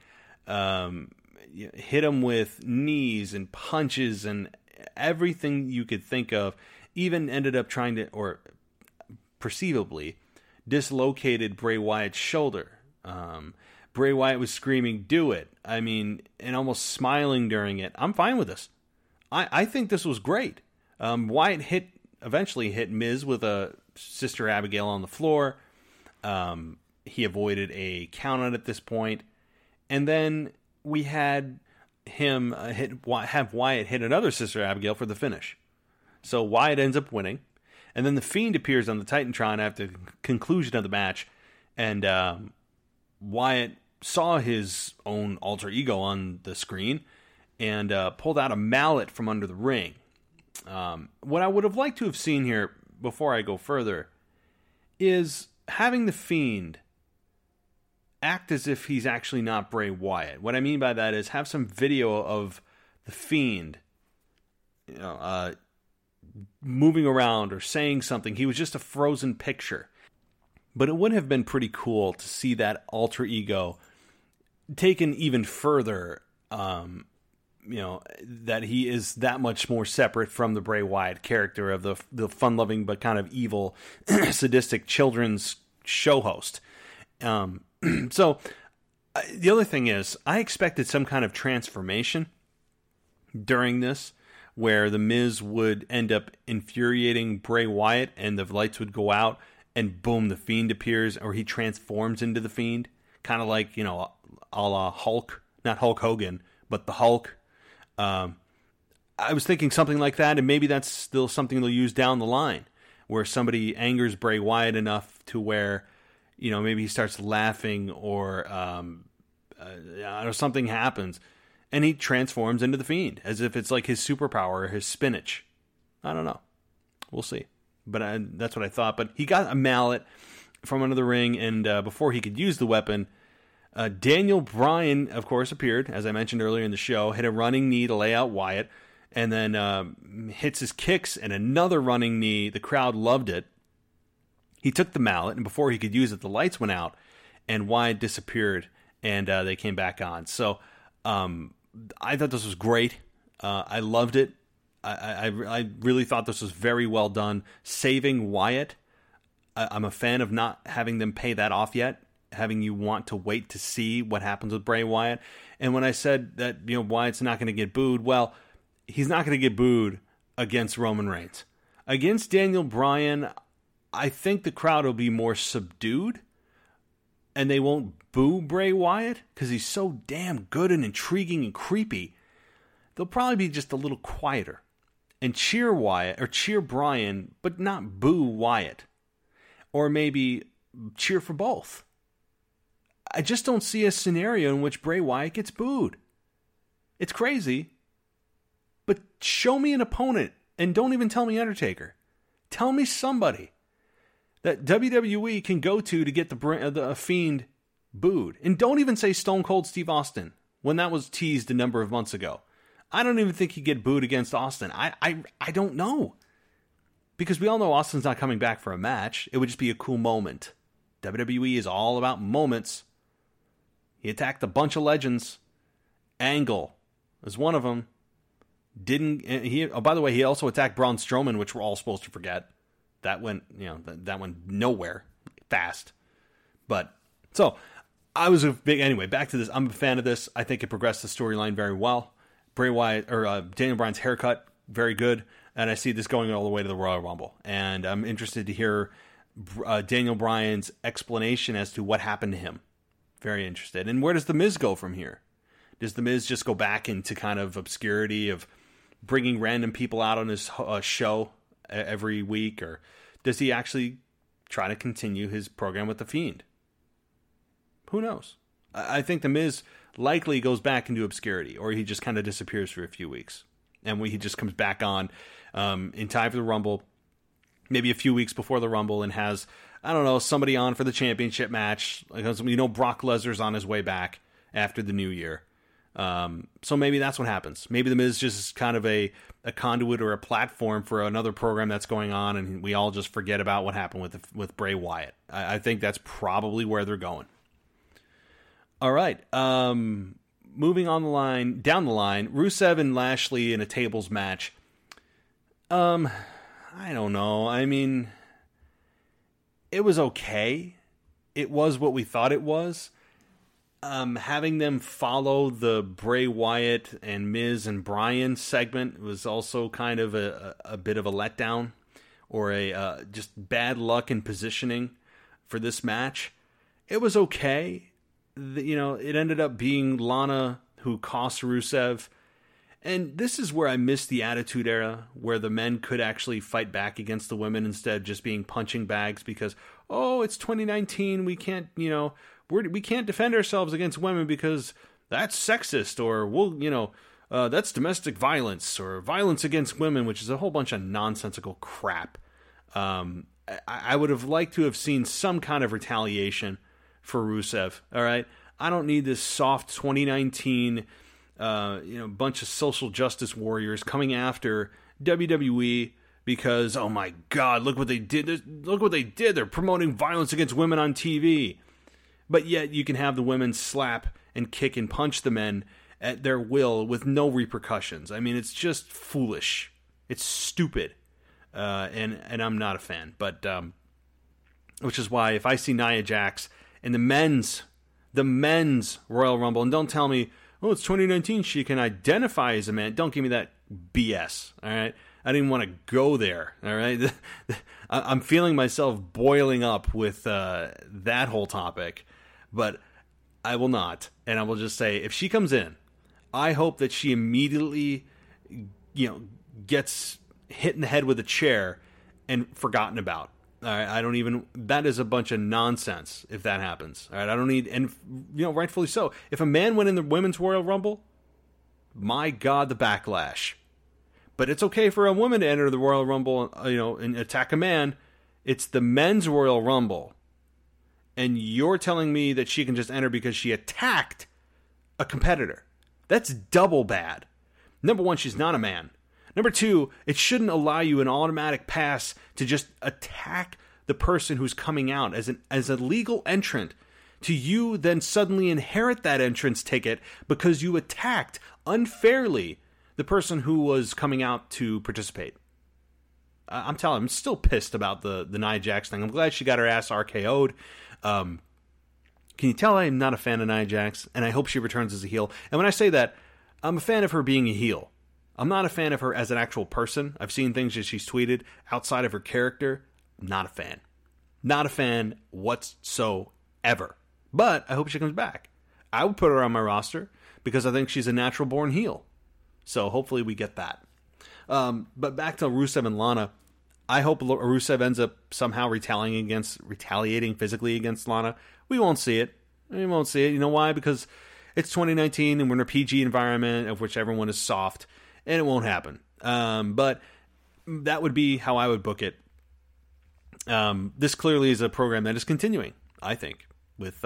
Hit him with knees and punches and everything you could think of. Even ended up trying to, or perceivably, dislocated Bray Wyatt's shoulder. Bray Wyatt was screaming, "Do it!" I mean, and almost smiling during it. I'm fine with this. I think this was great. Wyatt eventually hit Miz with a Sister Abigail on the floor. He avoided a count out at this point. And then we had him have Wyatt hit another Sister Abigail for the finish. So Wyatt ends up winning. And then The Fiend appears on the Titantron after the conclusion of the match. And Wyatt saw his own alter ego on the screen and pulled out a mallet from under the ring. What I would have liked to have seen here, before I go further, is having The Fiend act as if he's actually not Bray Wyatt. What I mean by that is have some video of The Fiend, moving around or saying something. He was just a frozen picture. But it would have been pretty cool to see that alter ego taken even further, that he is that much more separate from the Bray Wyatt character of the fun-loving but kind of evil, sadistic children's show host. So, the other thing is, I expected some kind of transformation during this, where The Miz would end up infuriating Bray Wyatt and the lights would go out and boom, The Fiend appears, or he transforms into The Fiend. Kind of like, a la Hulk. Not Hulk Hogan, but the Hulk. I was thinking something like that, and maybe that's still something they'll use down the line, where somebody angers Bray Wyatt enough to where, maybe he starts laughing or something happens, and he transforms into the Fiend, as if it's like his superpower or his spinach. I don't know. We'll see. But that's what I thought. But he got a mallet from under the ring, and before he could use the weapon, Daniel Bryan, of course, appeared, as I mentioned earlier in the show, hit a running knee to lay out Wyatt, and then hits his kicks and another running knee. The crowd loved it. He took the mallet, and before he could use it, the lights went out, and Wyatt disappeared, and they came back on. So I thought this was great. I loved it. I really thought this was very well done. Saving Wyatt. I'm a fan of not having them pay that off yet, having you want to wait to see what happens with Bray Wyatt. And when I said that Wyatt's not going to get booed, well, he's not going to get booed against Roman Reigns. Against Daniel Bryan, I think the crowd will be more subdued, and they won't boo Bray Wyatt because he's so damn good and intriguing and creepy. They'll probably be just a little quieter and cheer Wyatt or cheer Bryan, but not boo Wyatt. Or maybe cheer for both. I just don't see a scenario in which Bray Wyatt gets booed. It's crazy. But show me an opponent, and don't even tell me Undertaker. Tell me somebody that WWE can go to get the Fiend booed. And don't even say Stone Cold Steve Austin, when that was teased a number of months ago. I don't even think he'd get booed against Austin. I don't know. Because we all know Austin's not coming back for a match. It would just be a cool moment. WWE is all about moments. He attacked a bunch of legends. Angle was one of them. By the way, he also attacked Braun Strowman, which we're all supposed to forget. That went nowhere fast. But so I was anyway, back to this. I'm a fan of this. I think it progressed the storyline very well. Bray Wyatt or Daniel Bryan's haircut, very good. And I see this going all the way to the Royal Rumble. And I'm interested to hear Daniel Bryan's explanation as to what happened to him. Very interested. And where does The Miz go from here? Does The Miz just go back into kind of obscurity of bringing random people out on his show every week? Or does he actually try to continue his program with The Fiend? Who knows? I think The Miz likely goes back into obscurity, or he just kind of disappears for a few weeks. And when he just comes back on in time for the Rumble, maybe a few weeks before the Rumble, and has, I don't know, somebody on for the championship match. Because, Brock Lesnar's on his way back after the new year. So maybe that's what happens. Maybe The Miz just kind of a conduit or a platform for another program that's going on, and we all just forget about what happened with Bray Wyatt. I think that's probably where they're going. All right. Moving down the line, Rusev and Lashley in a tables match. I don't know. I mean, it was okay. It was what we thought it was. Having them follow the Bray Wyatt and Miz and Bryan segment was also kind of a bit of a letdown, or a just bad luck in positioning for this match. It was okay. It ended up being Lana who cost Rusev. And this is where I miss the Attitude Era, where the men could actually fight back against the women instead of just being punching bags because, it's 2019, we can't, we can't defend ourselves against women because that's sexist, or that's domestic violence or violence against women, which is a whole bunch of nonsensical crap. I would have liked to have seen some kind of retaliation for Rusev. All right, I don't need this soft 2019, bunch of social justice warriors coming after WWE because, oh my God, look what they did. Look what they did. They're promoting violence against women on TV. But yet you can have the women slap and kick and punch the men at their will with no repercussions. I mean, it's just foolish. It's stupid. And I'm not a fan. But which is why if I see Nia Jax in the men's Royal Rumble, and don't tell me, it's 2019, she can identify as a man. Don't give me that BS, all right? I didn't want to go there, all right? I'm feeling myself boiling up with that whole topic, but I will not. And I will just say, if she comes in, I hope that she immediately, gets hit in the head with a chair and forgotten about. All right, that is a bunch of nonsense if that happens. All right, I don't need, and rightfully so. If a man went in the Women's Royal Rumble, my God, the backlash. But it's okay for a woman to enter the Royal Rumble, and attack a man. It's the Men's Royal Rumble. And you're telling me that she can just enter because she attacked a competitor. That's double bad. Number one, she's not a man. Number two, it shouldn't allow you an automatic pass to just attack the person who's coming out as a legal entrant, to you then suddenly inherit that entrance ticket because you attacked unfairly the person who was coming out to participate. I'm telling you, I'm still pissed about the Nia Jax thing. I'm glad she got her ass RKO'd. Can you tell I'm not a fan of Nia Jax? And I hope she returns as a heel. And when I say that, I'm a fan of her being a heel. I'm not a fan of her as an actual person. I've seen things that she's tweeted outside of her character. Not a fan. Not a fan whatsoever. But I hope she comes back. I would put her on my roster because I think she's a natural born heel. So hopefully we get that. But back to Rusev and Lana. I hope Rusev ends up somehow retaliating physically against Lana. We won't see it. You know why? Because it's 2019 and we're in a PG environment of which everyone is soft. And it won't happen. But that would be how I would book it. This clearly is a program that is continuing, I think, with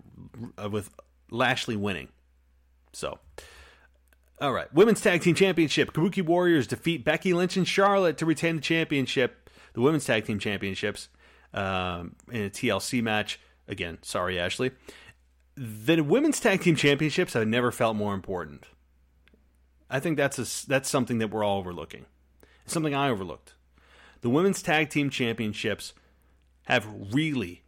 Lashley winning. So, all right. Women's Tag Team Championship. Kabuki Warriors defeat Becky Lynch and Charlotte to retain the championship. The Women's Tag Team Championships in a TLC match. Again, sorry, Ashley. The Women's Tag Team Championships have never felt more important. I think that's something that we're all overlooking. It's something I overlooked. The Women's Tag Team Championships have really,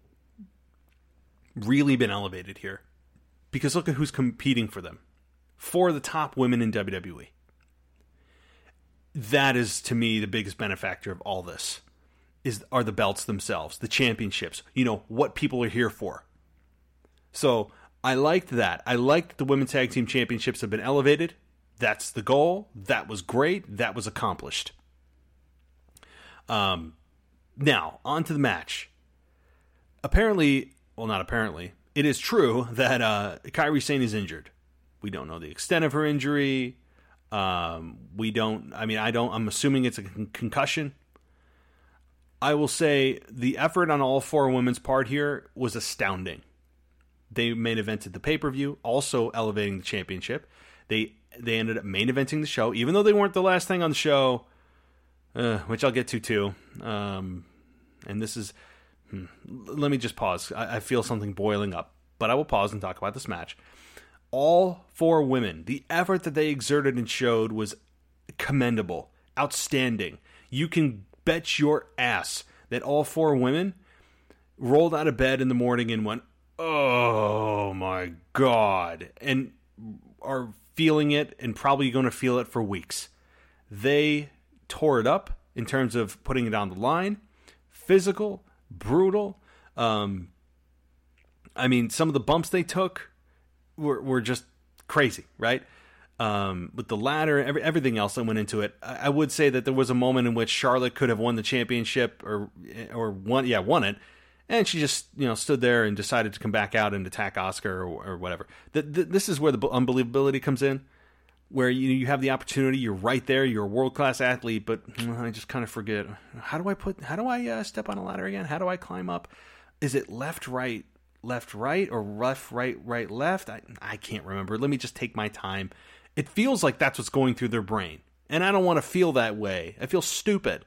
really been elevated here. Because look at who's competing for them. Four of the top women in WWE. That is, to me, the biggest benefactor of all this. Are the belts themselves, the championships. What people are here for. So, I liked that. I liked that the Women's Tag Team Championships have been elevated. That's the goal. That was great. That was accomplished. Now, on to the match. Not apparently, it is true that Kairi Sane is injured. We don't know the extent of her injury. I'm assuming it's a concussion. I will say the effort on all four women's part here was astounding. They main evented the pay-per-view, also elevating the championship. They ended up main eventing the show, even though they weren't the last thing on the show, which I'll get to too. And this is... let me just pause. I feel something boiling up, but I will pause and talk about this match. All four women, the effort that they exerted and showed was commendable, outstanding. You can bet your ass that all four women rolled out of bed in the morning and went, "Oh my God," and are feeling it and probably going to feel it for weeks. They tore it up in terms of putting it on the line. Physical, brutal. Some of the bumps they took were just crazy, right? With the ladder, everything else that went into it. I would say that there was a moment in which Charlotte could have won the championship or won it. And she just, stood there and decided to come back out and attack Asuka or whatever. This is where the unbelievability comes in, where you have the opportunity, you're right there, you're a world-class athlete, but I just kind of forget. How do I step on a ladder again? How do I climb up? Is it left, right, or left, right, left? I can't remember. Let me just take my time. It feels like that's what's going through their brain. And I don't want to feel that way. I feel stupid.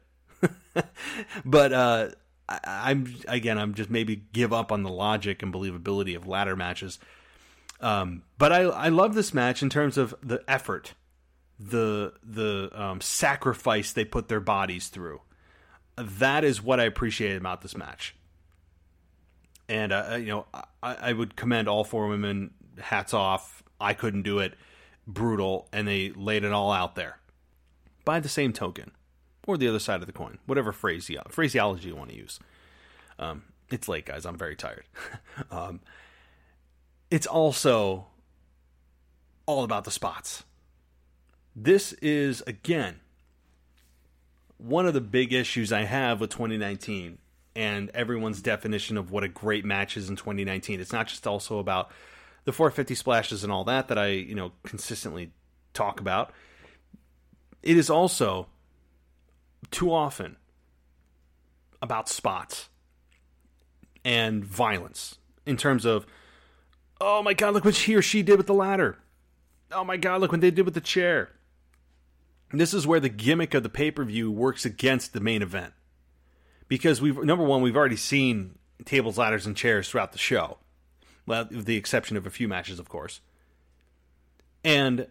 But, I'm just maybe give up on the logic and believability of ladder matches. But I love this match in terms of the effort, the sacrifice they put their bodies through. That is what I appreciate about this match. And, I would commend all four women. Hats off. I couldn't do it. Brutal. And they laid it all out there. By the same token. Or the other side of the coin. Whatever phraseology you want to use. It's late, guys. I'm very tired. It's also all about the spots. This is, again, one of the big issues I have with 2019 and everyone's definition of what a great match is in 2019. It's not just also about the 450 splashes and all that I, consistently talk about. It is also too often about spots and violence in terms of, oh my God, look what he or she did with the ladder. Oh my God, look what they did with the chair. This is where the gimmick of the pay-per-view works against the main event. Because we've already seen tables, ladders, and chairs throughout the show. Well, with the exception of a few matches, of course. And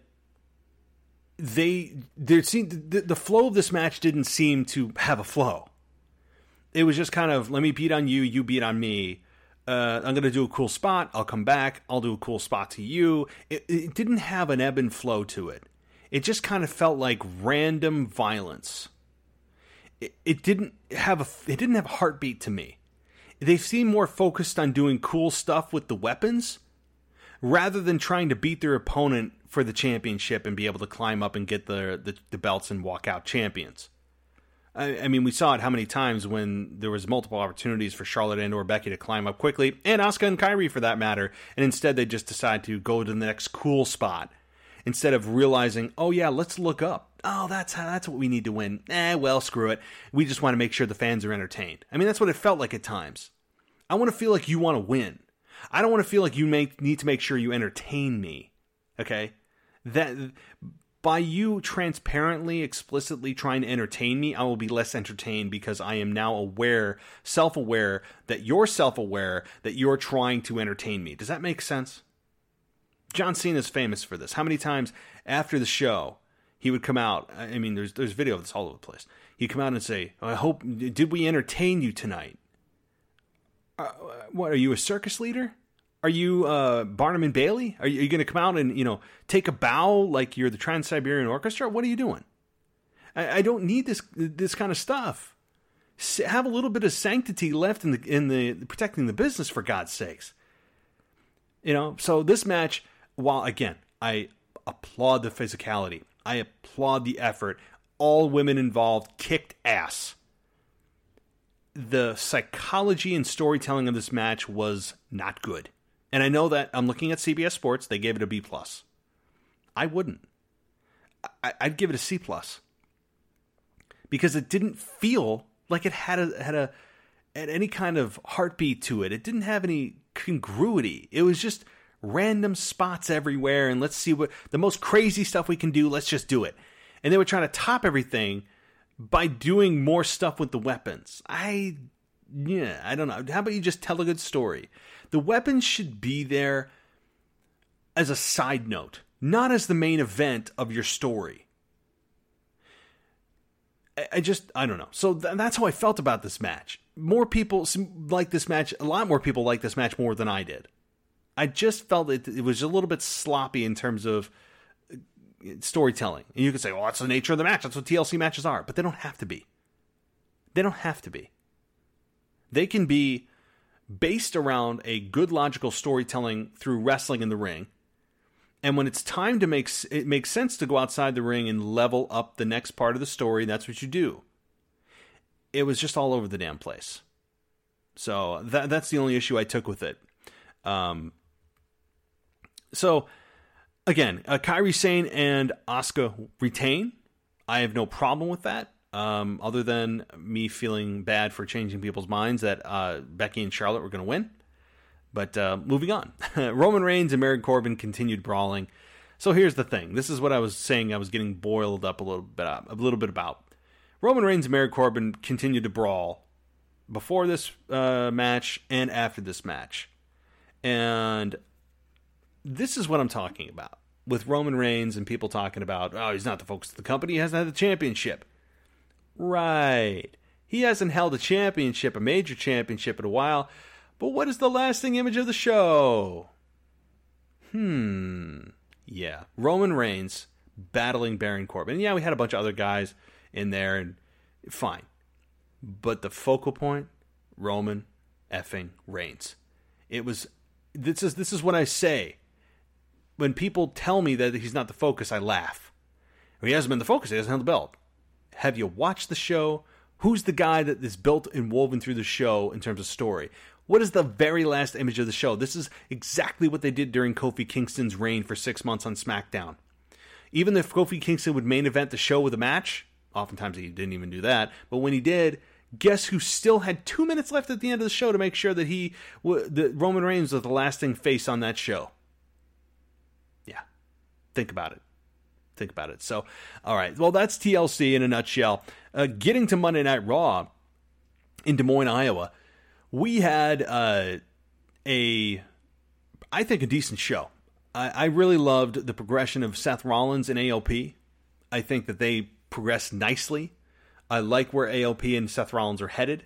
the flow of this match didn't seem to have a flow. It was just kind of, let me beat on you, you beat on me. I'm going to do a cool spot, I'll come back, I'll do a cool spot to you. It didn't have an ebb and flow to it. It just kind of felt like random violence. It didn't have a heartbeat to me. They seemed more focused on doing cool stuff with the weapons rather than trying to beat their opponent for the championship and be able to climb up and get the belts and walk out champions. I mean, we saw it how many times when there was multiple opportunities for Charlotte and or Becky to climb up quickly, and Asuka and Kairi for that matter, and instead they just decide to go to the next cool spot instead of realizing, oh yeah, let's look up. Oh, that's what we need to win. Well, screw it. We just want to make sure the fans are entertained. I mean, that's what it felt like at times. I want to feel like you want to win. I don't want to feel like you need to make sure you entertain me. Okay? That by you transparently, explicitly trying to entertain me, I will be less entertained because I am now self-aware that you're trying to entertain me. Does that make sense? John Cena is famous for this. How many times after the show he would come out? I mean, there's video of this all over the place. He'd come out and say, did we entertain you tonight? What, are you a circus leader? Are you Barnum and Bailey? Are you going to come out and, take a bow like you're the Trans-Siberian Orchestra? What are you doing? I don't need this kind of stuff. Have a little bit of sanctity left in the protecting the business, for God's sakes. So this match, while again, I applaud the physicality, I applaud the effort. All women involved kicked ass. The psychology and storytelling of this match was not good. And I know that I'm looking at CBS Sports, they gave it a B+. I wouldn't. I'd give it a C+. Because it didn't feel like it had any kind of heartbeat to it. It didn't have any congruity. It was just random spots everywhere, and let's see what the most crazy stuff we can do, let's just do it. And they were trying to top everything by doing more stuff with the weapons. I don't know. How about you just tell a good story? The weapons should be there as a side note, not as the main event of your story. I don't know. So that's how I felt about this match. More people like this match, a lot more people like this match more than I did. I just felt it was a little bit sloppy in terms of storytelling. And you could say, well, that's the nature of the match. That's what TLC matches are. But they don't have to be. They don't have to be. They can be based around a good logical storytelling through wrestling in the ring. And when it's time to it makes sense to go outside the ring and level up the next part of the story, that's what you do. It was just all over the damn place. So that's the only issue I took with it. So again, Kairi Sane and Asuka retain. I have no problem with that. Other than me feeling bad for changing people's minds that Becky and Charlotte were going to win. But moving on. Roman Reigns and Baron Corbin continued brawling. So here's the thing. This is what I was saying I was getting boiled up a little bit about. Roman Reigns and Baron Corbin continued to brawl before this match and after this match. And this is what I'm talking about. With Roman Reigns and people talking about, oh, he's not the focus of the company. He hasn't had the championship. Right. He hasn't held a major championship in a while. But what is the lasting image of the show? Yeah. Roman Reigns battling Baron Corbin. And yeah, we had a bunch of other guys in there, and fine. But the focal point, Roman effing Reigns. It was. This is what I say when people tell me that he's not the focus, I laugh. He hasn't been the focus. He doesn't have the belt. Have you watched the show? Who's the guy that is built and woven through the show in terms of story? What is the very last image of the show? This is exactly what they did during Kofi Kingston's reign for 6 months on SmackDown. Even if Kofi Kingston would main event the show with a match, oftentimes he didn't even do that, but when he did, guess who still had 2 minutes left at the end of the show to make sure that that Roman Reigns was the lasting face on that show? Yeah. Think about it. So, all right. Well, that's TLC in a nutshell. Getting to Monday Night Raw in Des Moines, Iowa, we had I think, a decent show. I really loved the progression of Seth Rollins and AOP. I think that they progressed nicely. I like where AOP and Seth Rollins are headed.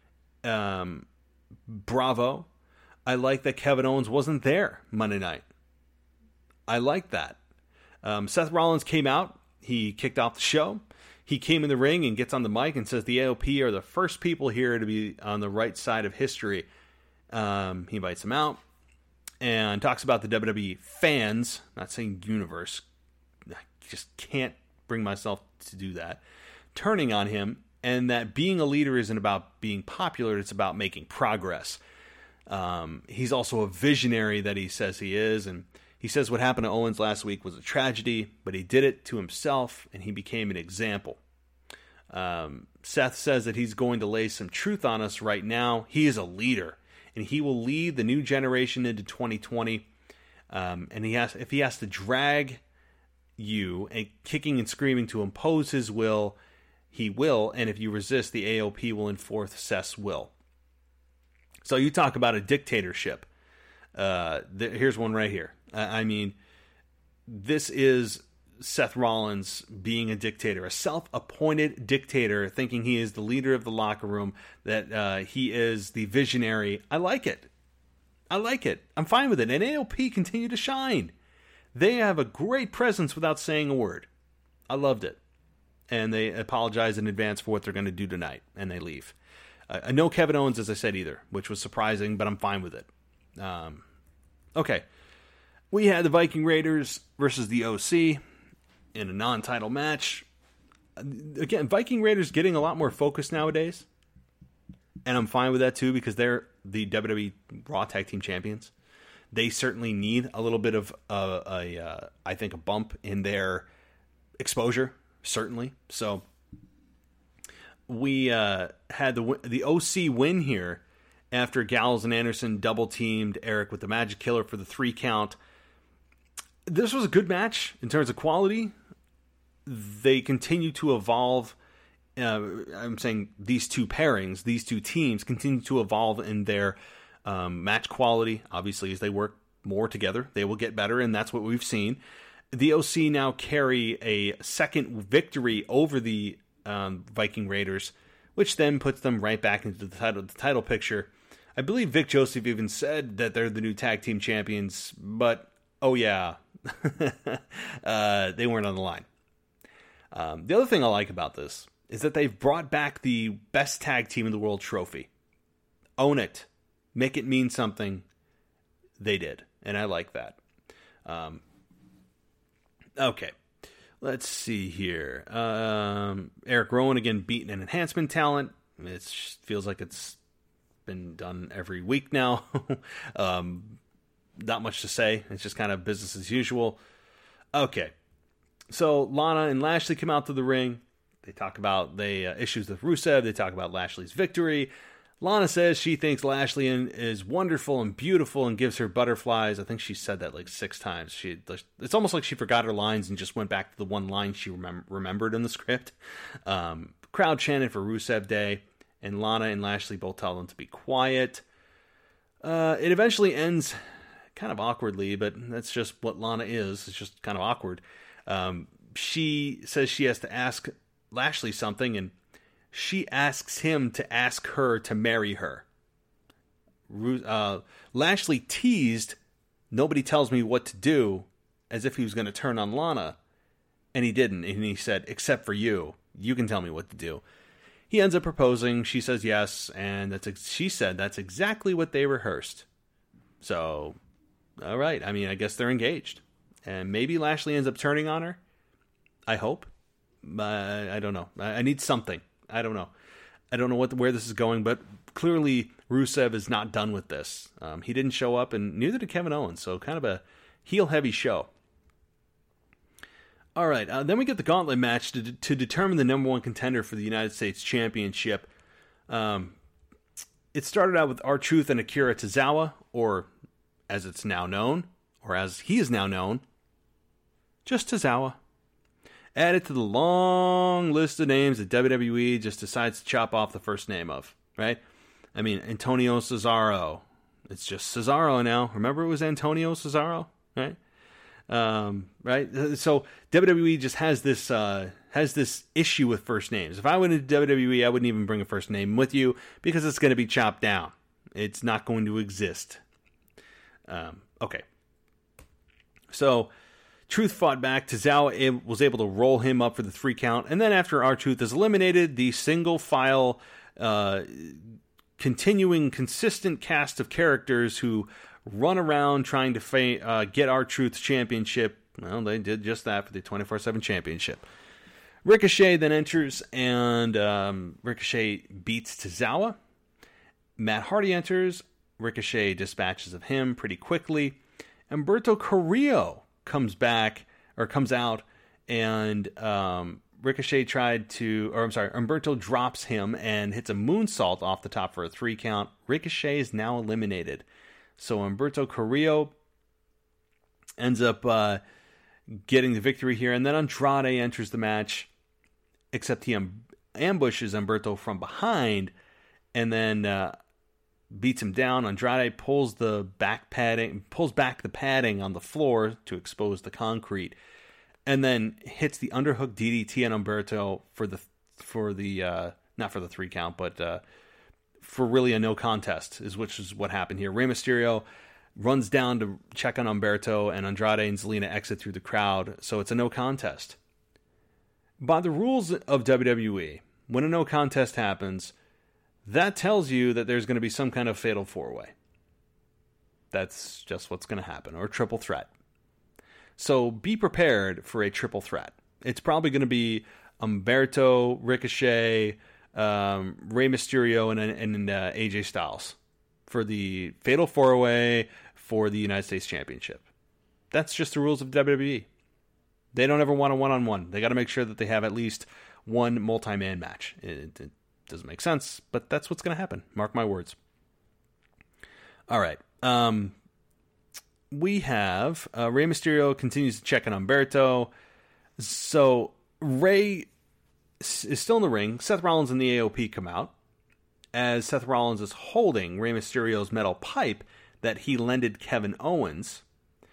Bravo. I like that Kevin Owens wasn't there Monday night. I like that. Seth Rollins came out. He kicked off the show. He came in the ring and gets on the mic and says the AOP are the first people here to be on the right side of history. He invites them out and talks about the WWE fans, not saying universe. I just can't bring myself to do that. Turning on him, and that being a leader isn't about being popular, it's about making progress. He's also a visionary that he says he is, and he says what happened to Owens last week was a tragedy, but he did it to himself, and he became an example. Seth says that he's going to lay some truth on us right now. He is a leader, and he will lead the new generation into 2020. And if he has to drag you and kicking and screaming to impose his will, he will. And if you resist, the AOP will enforce Seth's will. So you talk about a dictatorship. Here's one right here. I mean, this is Seth Rollins being a dictator, a self-appointed dictator, thinking he is the leader of the locker room, that he is the visionary. I like it. I'm fine with it. And AOP continue to shine. They have a great presence without saying a word. I loved it. And they apologize in advance for what they're going to do tonight, and they leave. No Kevin Owens, as I said, either, which was surprising, but I'm fine with it. Okay. We had the Viking Raiders versus the OC in a non-title match. Again, Viking Raiders getting a lot more focus nowadays. And I'm fine with that too, because they're the WWE Raw Tag Team Champions. They certainly need a little bit of I think, a bump in their exposure, certainly. So we had the OC win here after Gallows and Anderson double-teamed Eric with the Magic Killer for the 3 count. This was a good match in terms of quality. They continue to evolve. I'm saying these two pairings, these two teams continue to evolve in their match quality. Obviously, as they work more together, they will get better, and that's what we've seen. The OC now carry a second victory over the Viking Raiders, which then puts them right back into the title picture. I believe Vic Joseph even said that they're the new tag team champions, but oh yeah, they weren't on the line. The other thing I like about this is that they've brought back the best tag team in the world trophy. Own it. Make it mean something. They did, and I like that. Okay, let's see here. Eric Rowan again beating an enhancement talent. It feels like it's been done every week now. Not much to say. It's just kind of business as usual. Okay, so Lana and Lashley come out to the ring. They talk about issues with Rusev. They talk about Lashley's victory. Lana says she thinks Lashley is wonderful and beautiful and gives her butterflies. I think she said that like 6 times. It's almost like she forgot her lines and just went back to the one line she remembered in the script. Crowd chanted for Rusev Day, and Lana and Lashley both tell them to be quiet. It eventually ends kind of awkwardly, but that's just what Lana is. It's just kind of awkward. She says she has to ask Lashley something, and she asks him to ask her to marry her. Lashley teased, "Nobody tells me what to do," as if he was going to turn on Lana, and he didn't. And he said, "Except for you. You can tell me what to do." He ends up proposing. She says yes, and she said that's exactly what they rehearsed. So, all right. I mean, I guess they're engaged. And maybe Lashley ends up turning on her. I hope. I don't know. I need something. I don't know. I don't know where this is going, but clearly Rusev is not done with this. He didn't show up, and neither did Kevin Owens, so kind of a heel-heavy show. All right, then we get the gauntlet match to determine the number one contender for the United States Championship. It started out with R-Truth and Akira Tozawa, or as it's now known, or as he is now known, just Tozawa. Added to the long list of names that WWE just decides to chop off the first name of, right? I mean, Antonio Cesaro. It's just Cesaro now. Remember it was Antonio Cesaro, right? Right? So WWE just has this issue with first names. If I went into WWE, I wouldn't even bring a first name with you because it's going to be chopped down. It's not going to exist. Okay. So Truth fought back. Tozawa was able to roll him up for the 3 count. And then after R-Truth is eliminated, the single file, continuing consistent cast of characters who run around trying to get R-Truth's championship. Well, they did just that for the 24/7 championship. Ricochet then enters, and Ricochet beats Tozawa. Matt Hardy enters. Ricochet dispatches of him pretty quickly. Humberto Carrillo comes out, and Humberto drops him and hits a moonsault off the top for a 3 count. Ricochet is now eliminated. So Humberto Carrillo ends up getting the victory here, and then Andrade enters the match, except he ambushes Humberto from behind, and then beats him down. Andrade pulls back the padding on the floor to expose the concrete, and then hits the underhook DDT on Humberto for the not for the 3 count, but for really a no contest, which is what happened here. Rey Mysterio runs down to check on Humberto, and Andrade and Zelina exit through the crowd, so it's a no contest. By the rules of WWE, when a no contest happens, that tells you that there's going to be some kind of fatal 4-way. That's just what's going to happen, or triple threat. So be prepared for a triple threat. It's probably going to be Humberto, Ricochet, Rey Mysterio, and AJ Styles for the fatal 4-way for the United States Championship. That's just the rules of WWE. They don't ever want a one-on-one. They got to make sure that they have at least one multi-man match. It doesn't make sense, but that's what's going to happen. Mark my words. All right. We have Rey Mysterio continues to check on Humberto. So Rey is still in the ring. Seth Rollins and the AOP come out as Seth Rollins is holding Rey Mysterio's metal pipe that he lended Kevin Owens.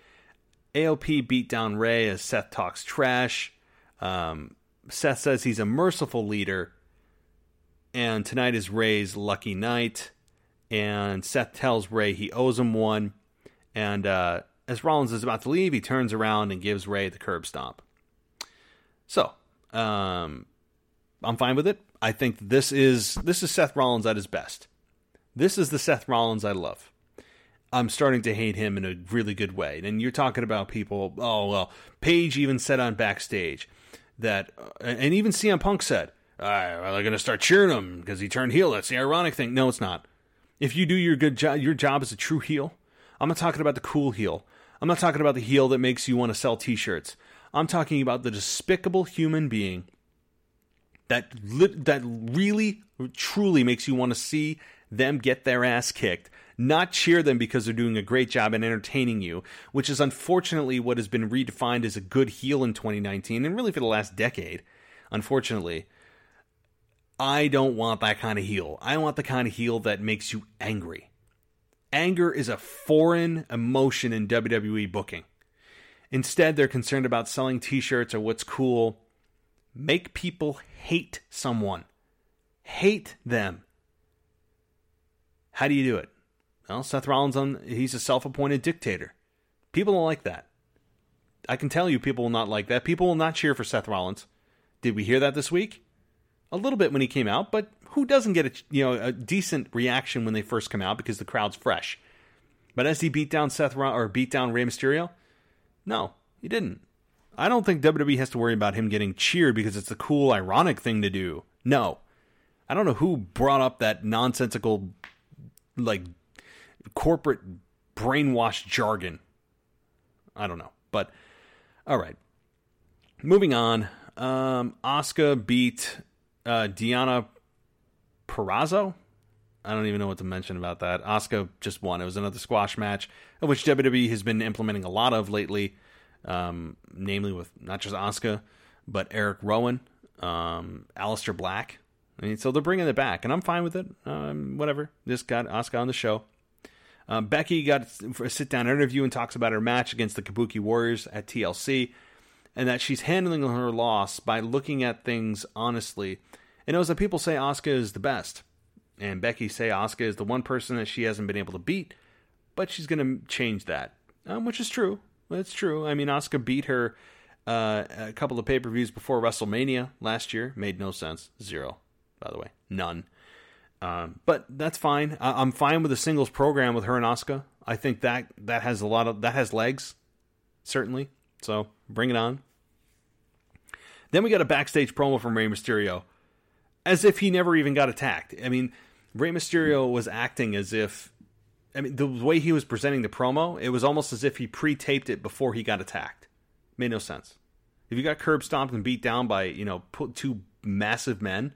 AOP beat down Rey as Seth talks trash. Seth says he's a merciful leader, and tonight is Rey's lucky night. And Seth tells Rey he owes him one. And as Rollins is about to leave, he turns around and gives Rey the curb stomp. So, I'm fine with it. I think this is Seth Rollins at his best. This is the Seth Rollins I love. I'm starting to hate him in a really good way. And you're talking about people, Paige even said on Backstage that, and even CM Punk said, well, they're going to start cheering him because he turned heel. That's the ironic thing. No, it's not. If you do your job as a true heel, I'm not talking about the cool heel. I'm not talking about the heel that makes you want to sell t-shirts. I'm talking about the despicable human being that really, truly makes you want to see them get their ass kicked, not cheer them because they're doing a great job in entertaining you, which is unfortunately what has been redefined as a good heel in 2019, and really for the last decade, unfortunately. I don't want that kind of heel. I want the kind of heel that makes you angry. Anger is a foreign emotion in WWE booking. Instead, they're concerned about selling t-shirts or what's cool. Make people hate someone. Hate them. How do you do it? Well, Seth Rollins, he's a self-appointed dictator. People don't like that. I can tell you people will not like that. People will not cheer for Seth Rollins. Did we hear that this week? A little bit when he came out, but who doesn't get a decent reaction when they first come out because the crowd's fresh? But as he beat down Rey Mysterio, no, He didn't. I don't think WWE has to worry about him getting cheered because it's a cool, ironic thing to do. No. I don't know who brought up that nonsensical, like, corporate brainwashed jargon. I don't know. But, all right. Moving on. Asuka beat Deonna Purrazzo. I don't even know what to mention about that. Asuka just won. It was another squash match, of which WWE has been implementing a lot of lately, namely with not just Asuka, but Eric Rowan, Aleister Black. I mean, so they're bringing it back, and I'm fine with it. Whatever. Just got Asuka on the show. Becky got a sit-down interview and talks about her match against the Kabuki Warriors at TLC, and that she's handling her loss by looking at things honestly. And knows that people say Asuka is the best, and Becky say Asuka is the one person that she hasn't been able to beat, but she's going to change that, which is true. It's true. I mean, Asuka beat her a couple of pay-per-views before WrestleMania last year. Made no sense. 0, by the way. None. But that's fine. I'm fine with a singles program with her and Asuka. I think that has that has legs, certainly. So bring it on. Then we got a backstage promo from Rey Mysterio, as if he never even got attacked. I mean, Rey Mysterio was acting as if, the way he was presenting the promo, it was almost as if he pre-taped it before he got attacked. Made no sense. If you got curb stomped and beat down by, two massive men,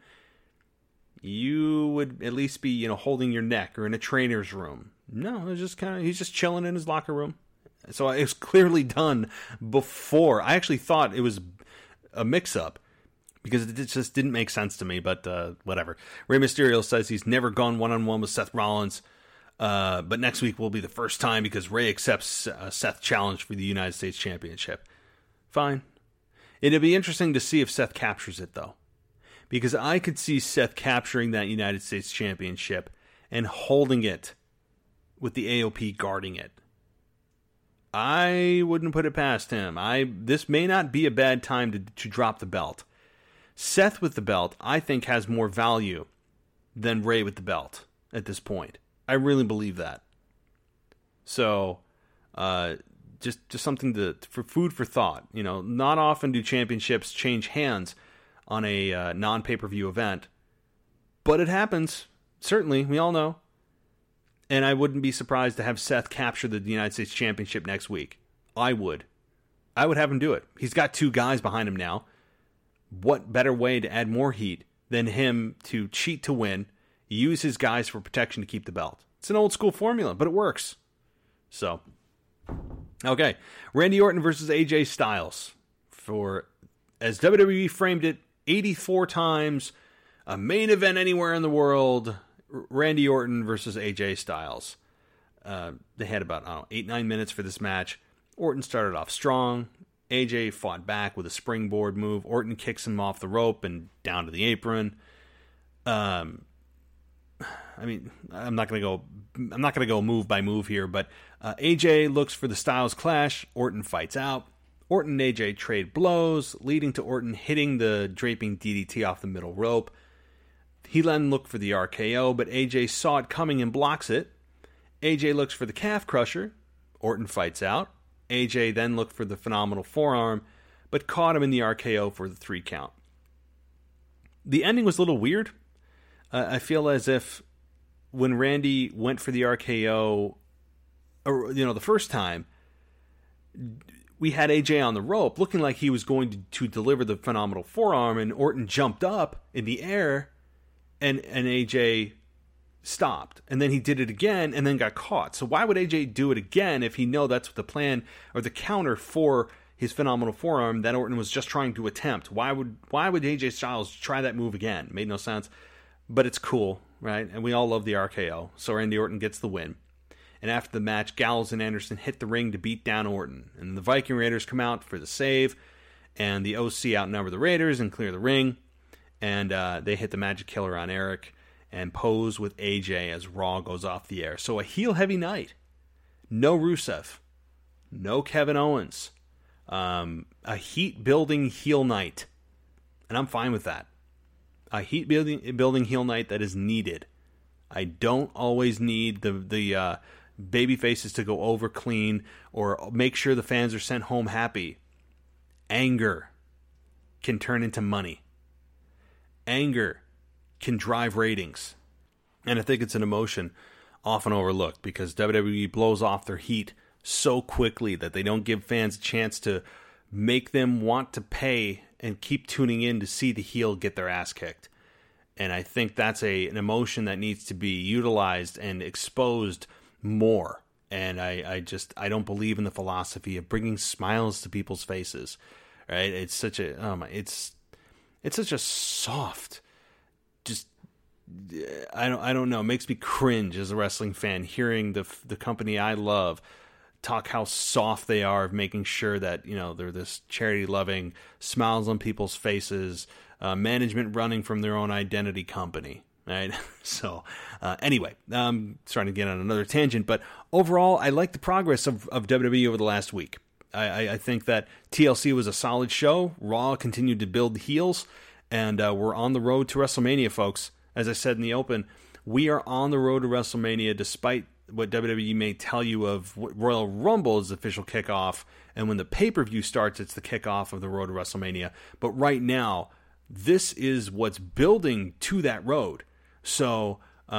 you would at least be, holding your neck or in a trainer's room. No, it was just he's just chilling in his locker room. So it was clearly done before. I actually thought it was a mix-up because it just didn't make sense to me, but whatever. Rey Mysterio says he's never gone one-on-one with Seth Rollins, but next week will be the first time because Rey accepts Seth's challenge for the United States Championship. Fine. It'd be interesting to see if Seth captures it, though. Because I could see Seth capturing that United States Championship and holding it with the AOP guarding it. I wouldn't put it past him. This may not be a bad time to drop the belt. Seth with the belt, I think, has more value than Rey with the belt at this point. I really believe that. So, just something for food for thought. Not often do championships change hands on a non-pay-per-view event, but it happens. Certainly, we all know. And I wouldn't be surprised to have Seth capture the United States Championship next week. I would have him do it. He's got 2 guys behind him now. What better way to add more heat than him to cheat to win, use his guys for protection to keep the belt? It's an old school formula, but it works. So, okay. Randy Orton versus AJ Styles for, as WWE framed it, 84 times, a main event anywhere in the world. Randy Orton versus AJ Styles. They had about 8-9 minutes for this match. Orton started off strong. AJ fought back with a springboard move. Orton kicks him off the rope and down to the apron. I'm not going to go move by move here, but AJ looks for the Styles clash. Orton fights out. Orton and AJ trade blows, leading to Orton hitting the draping DDT off the middle rope. He then looked for the RKO, but AJ saw it coming and blocks it. AJ looks for the calf crusher. Orton fights out. AJ then looked for the phenomenal forearm, but caught him in the RKO for the 3 count. The ending was a little weird. I feel as if when Randy went for the RKO, the first time, we had AJ on the rope looking like he was going to deliver the phenomenal forearm, and Orton jumped up in the air, and AJ stopped. And then he did it again and then got caught. So why would AJ do it again if he know that's what the plan or the counter for his phenomenal forearm that Orton was just trying to attempt? Why would AJ Styles try that move again? Made no sense. But it's cool, right? And we all love the RKO. So Randy Orton gets the win. And after the match, Gallows and Anderson hit the ring to beat down Orton. And the Viking Raiders come out for the save. And the OC outnumber the Raiders and clear the ring. And they hit the Magic Killer on Eric and pose with AJ as Raw goes off the air. So a heel-heavy night. No Rusev. No Kevin Owens. A heat-building heel night. And I'm fine with that. A heat-building heel night that is needed. I don't always need the baby faces to go over clean or make sure the fans are sent home happy. Anger can turn into money. Anger can drive ratings. And I think it's an emotion often overlooked because WWE blows off their heat so quickly that they don't give fans a chance to make them want to pay and keep tuning in to see the heel get their ass kicked. And I think that's an emotion that needs to be utilized and exposed more. And I don't believe in the philosophy of bringing smiles to people's faces. Right? It's such a it's such a soft, just I don't know. It makes me cringe as a wrestling fan hearing the company I love talk how soft they are of making sure that, you know, they're this charity loving, smiles on people's faces, management running from their own identity company. Right. So anyway, starting to get on another tangent, but overall, I like the progress of WWE over the last week. I think that TLC was a solid show. Raw continued to build heels, and we're on the road to WrestleMania, folks. As I said in the open, we are on the road to WrestleMania despite what WWE may tell you of Royal Rumble is the official kickoff, and when the pay-per-view starts, it's the kickoff of the road to WrestleMania. But right now, this is what's building to that road. So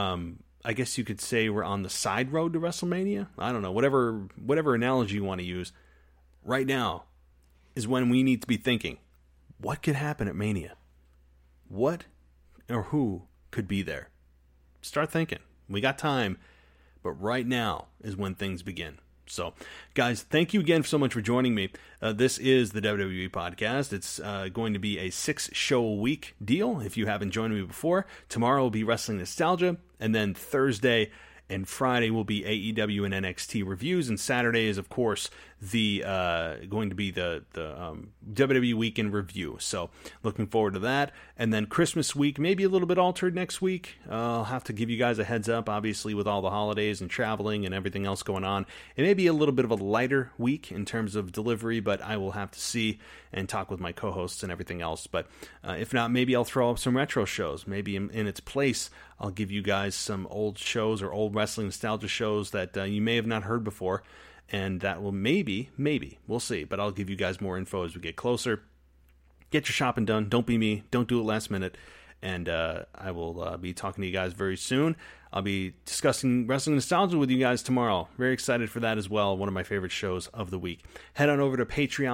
I guess you could say we're on the side road to WrestleMania. I don't know, whatever analogy you want to use. Right now is when we need to be thinking, what could happen at Mania? What or who could be there? Start thinking. We got time, but right now is when things begin. So, guys, thank you again so much for joining me. This is the WWE Podcast. It's going to be a 6-show-a-week deal if you haven't joined me before. Tomorrow will be Wrestling Nostalgia, and then Thursday and Friday will be AEW and NXT reviews, and Saturday is, of course, the going to be the WWE Weekend Review. So, looking forward to that. And then Christmas week, maybe a little bit altered next week. I'll have to give you guys a heads up, obviously, with all the holidays and traveling and everything else going on. It may be a little bit of a lighter week in terms of delivery, but I will have to see and talk with my co-hosts and everything else. But if not, maybe I'll throw up some retro shows. Maybe in its place, I'll give you guys some old shows or old wrestling nostalgia shows that you may have not heard before. And that will maybe, we'll see. But I'll give you guys more info as we get closer. Get your shopping done. Don't be me. Don't do it last minute. And I will be talking to you guys very soon. I'll be discussing Wrestling Nostalgia with you guys tomorrow. Very excited for that as well. One of my favorite shows of the week. Head on over to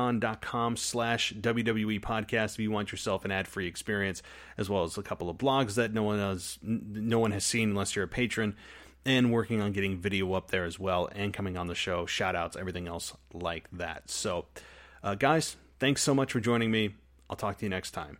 patreon.com/WWE podcast if you want yourself an ad-free experience, as well as a couple of blogs that no one has seen unless you're a patron. And working on getting video up there as well, and coming on the show, shout-outs, everything else like that. So, guys, thanks so much for joining me. I'll talk to you next time.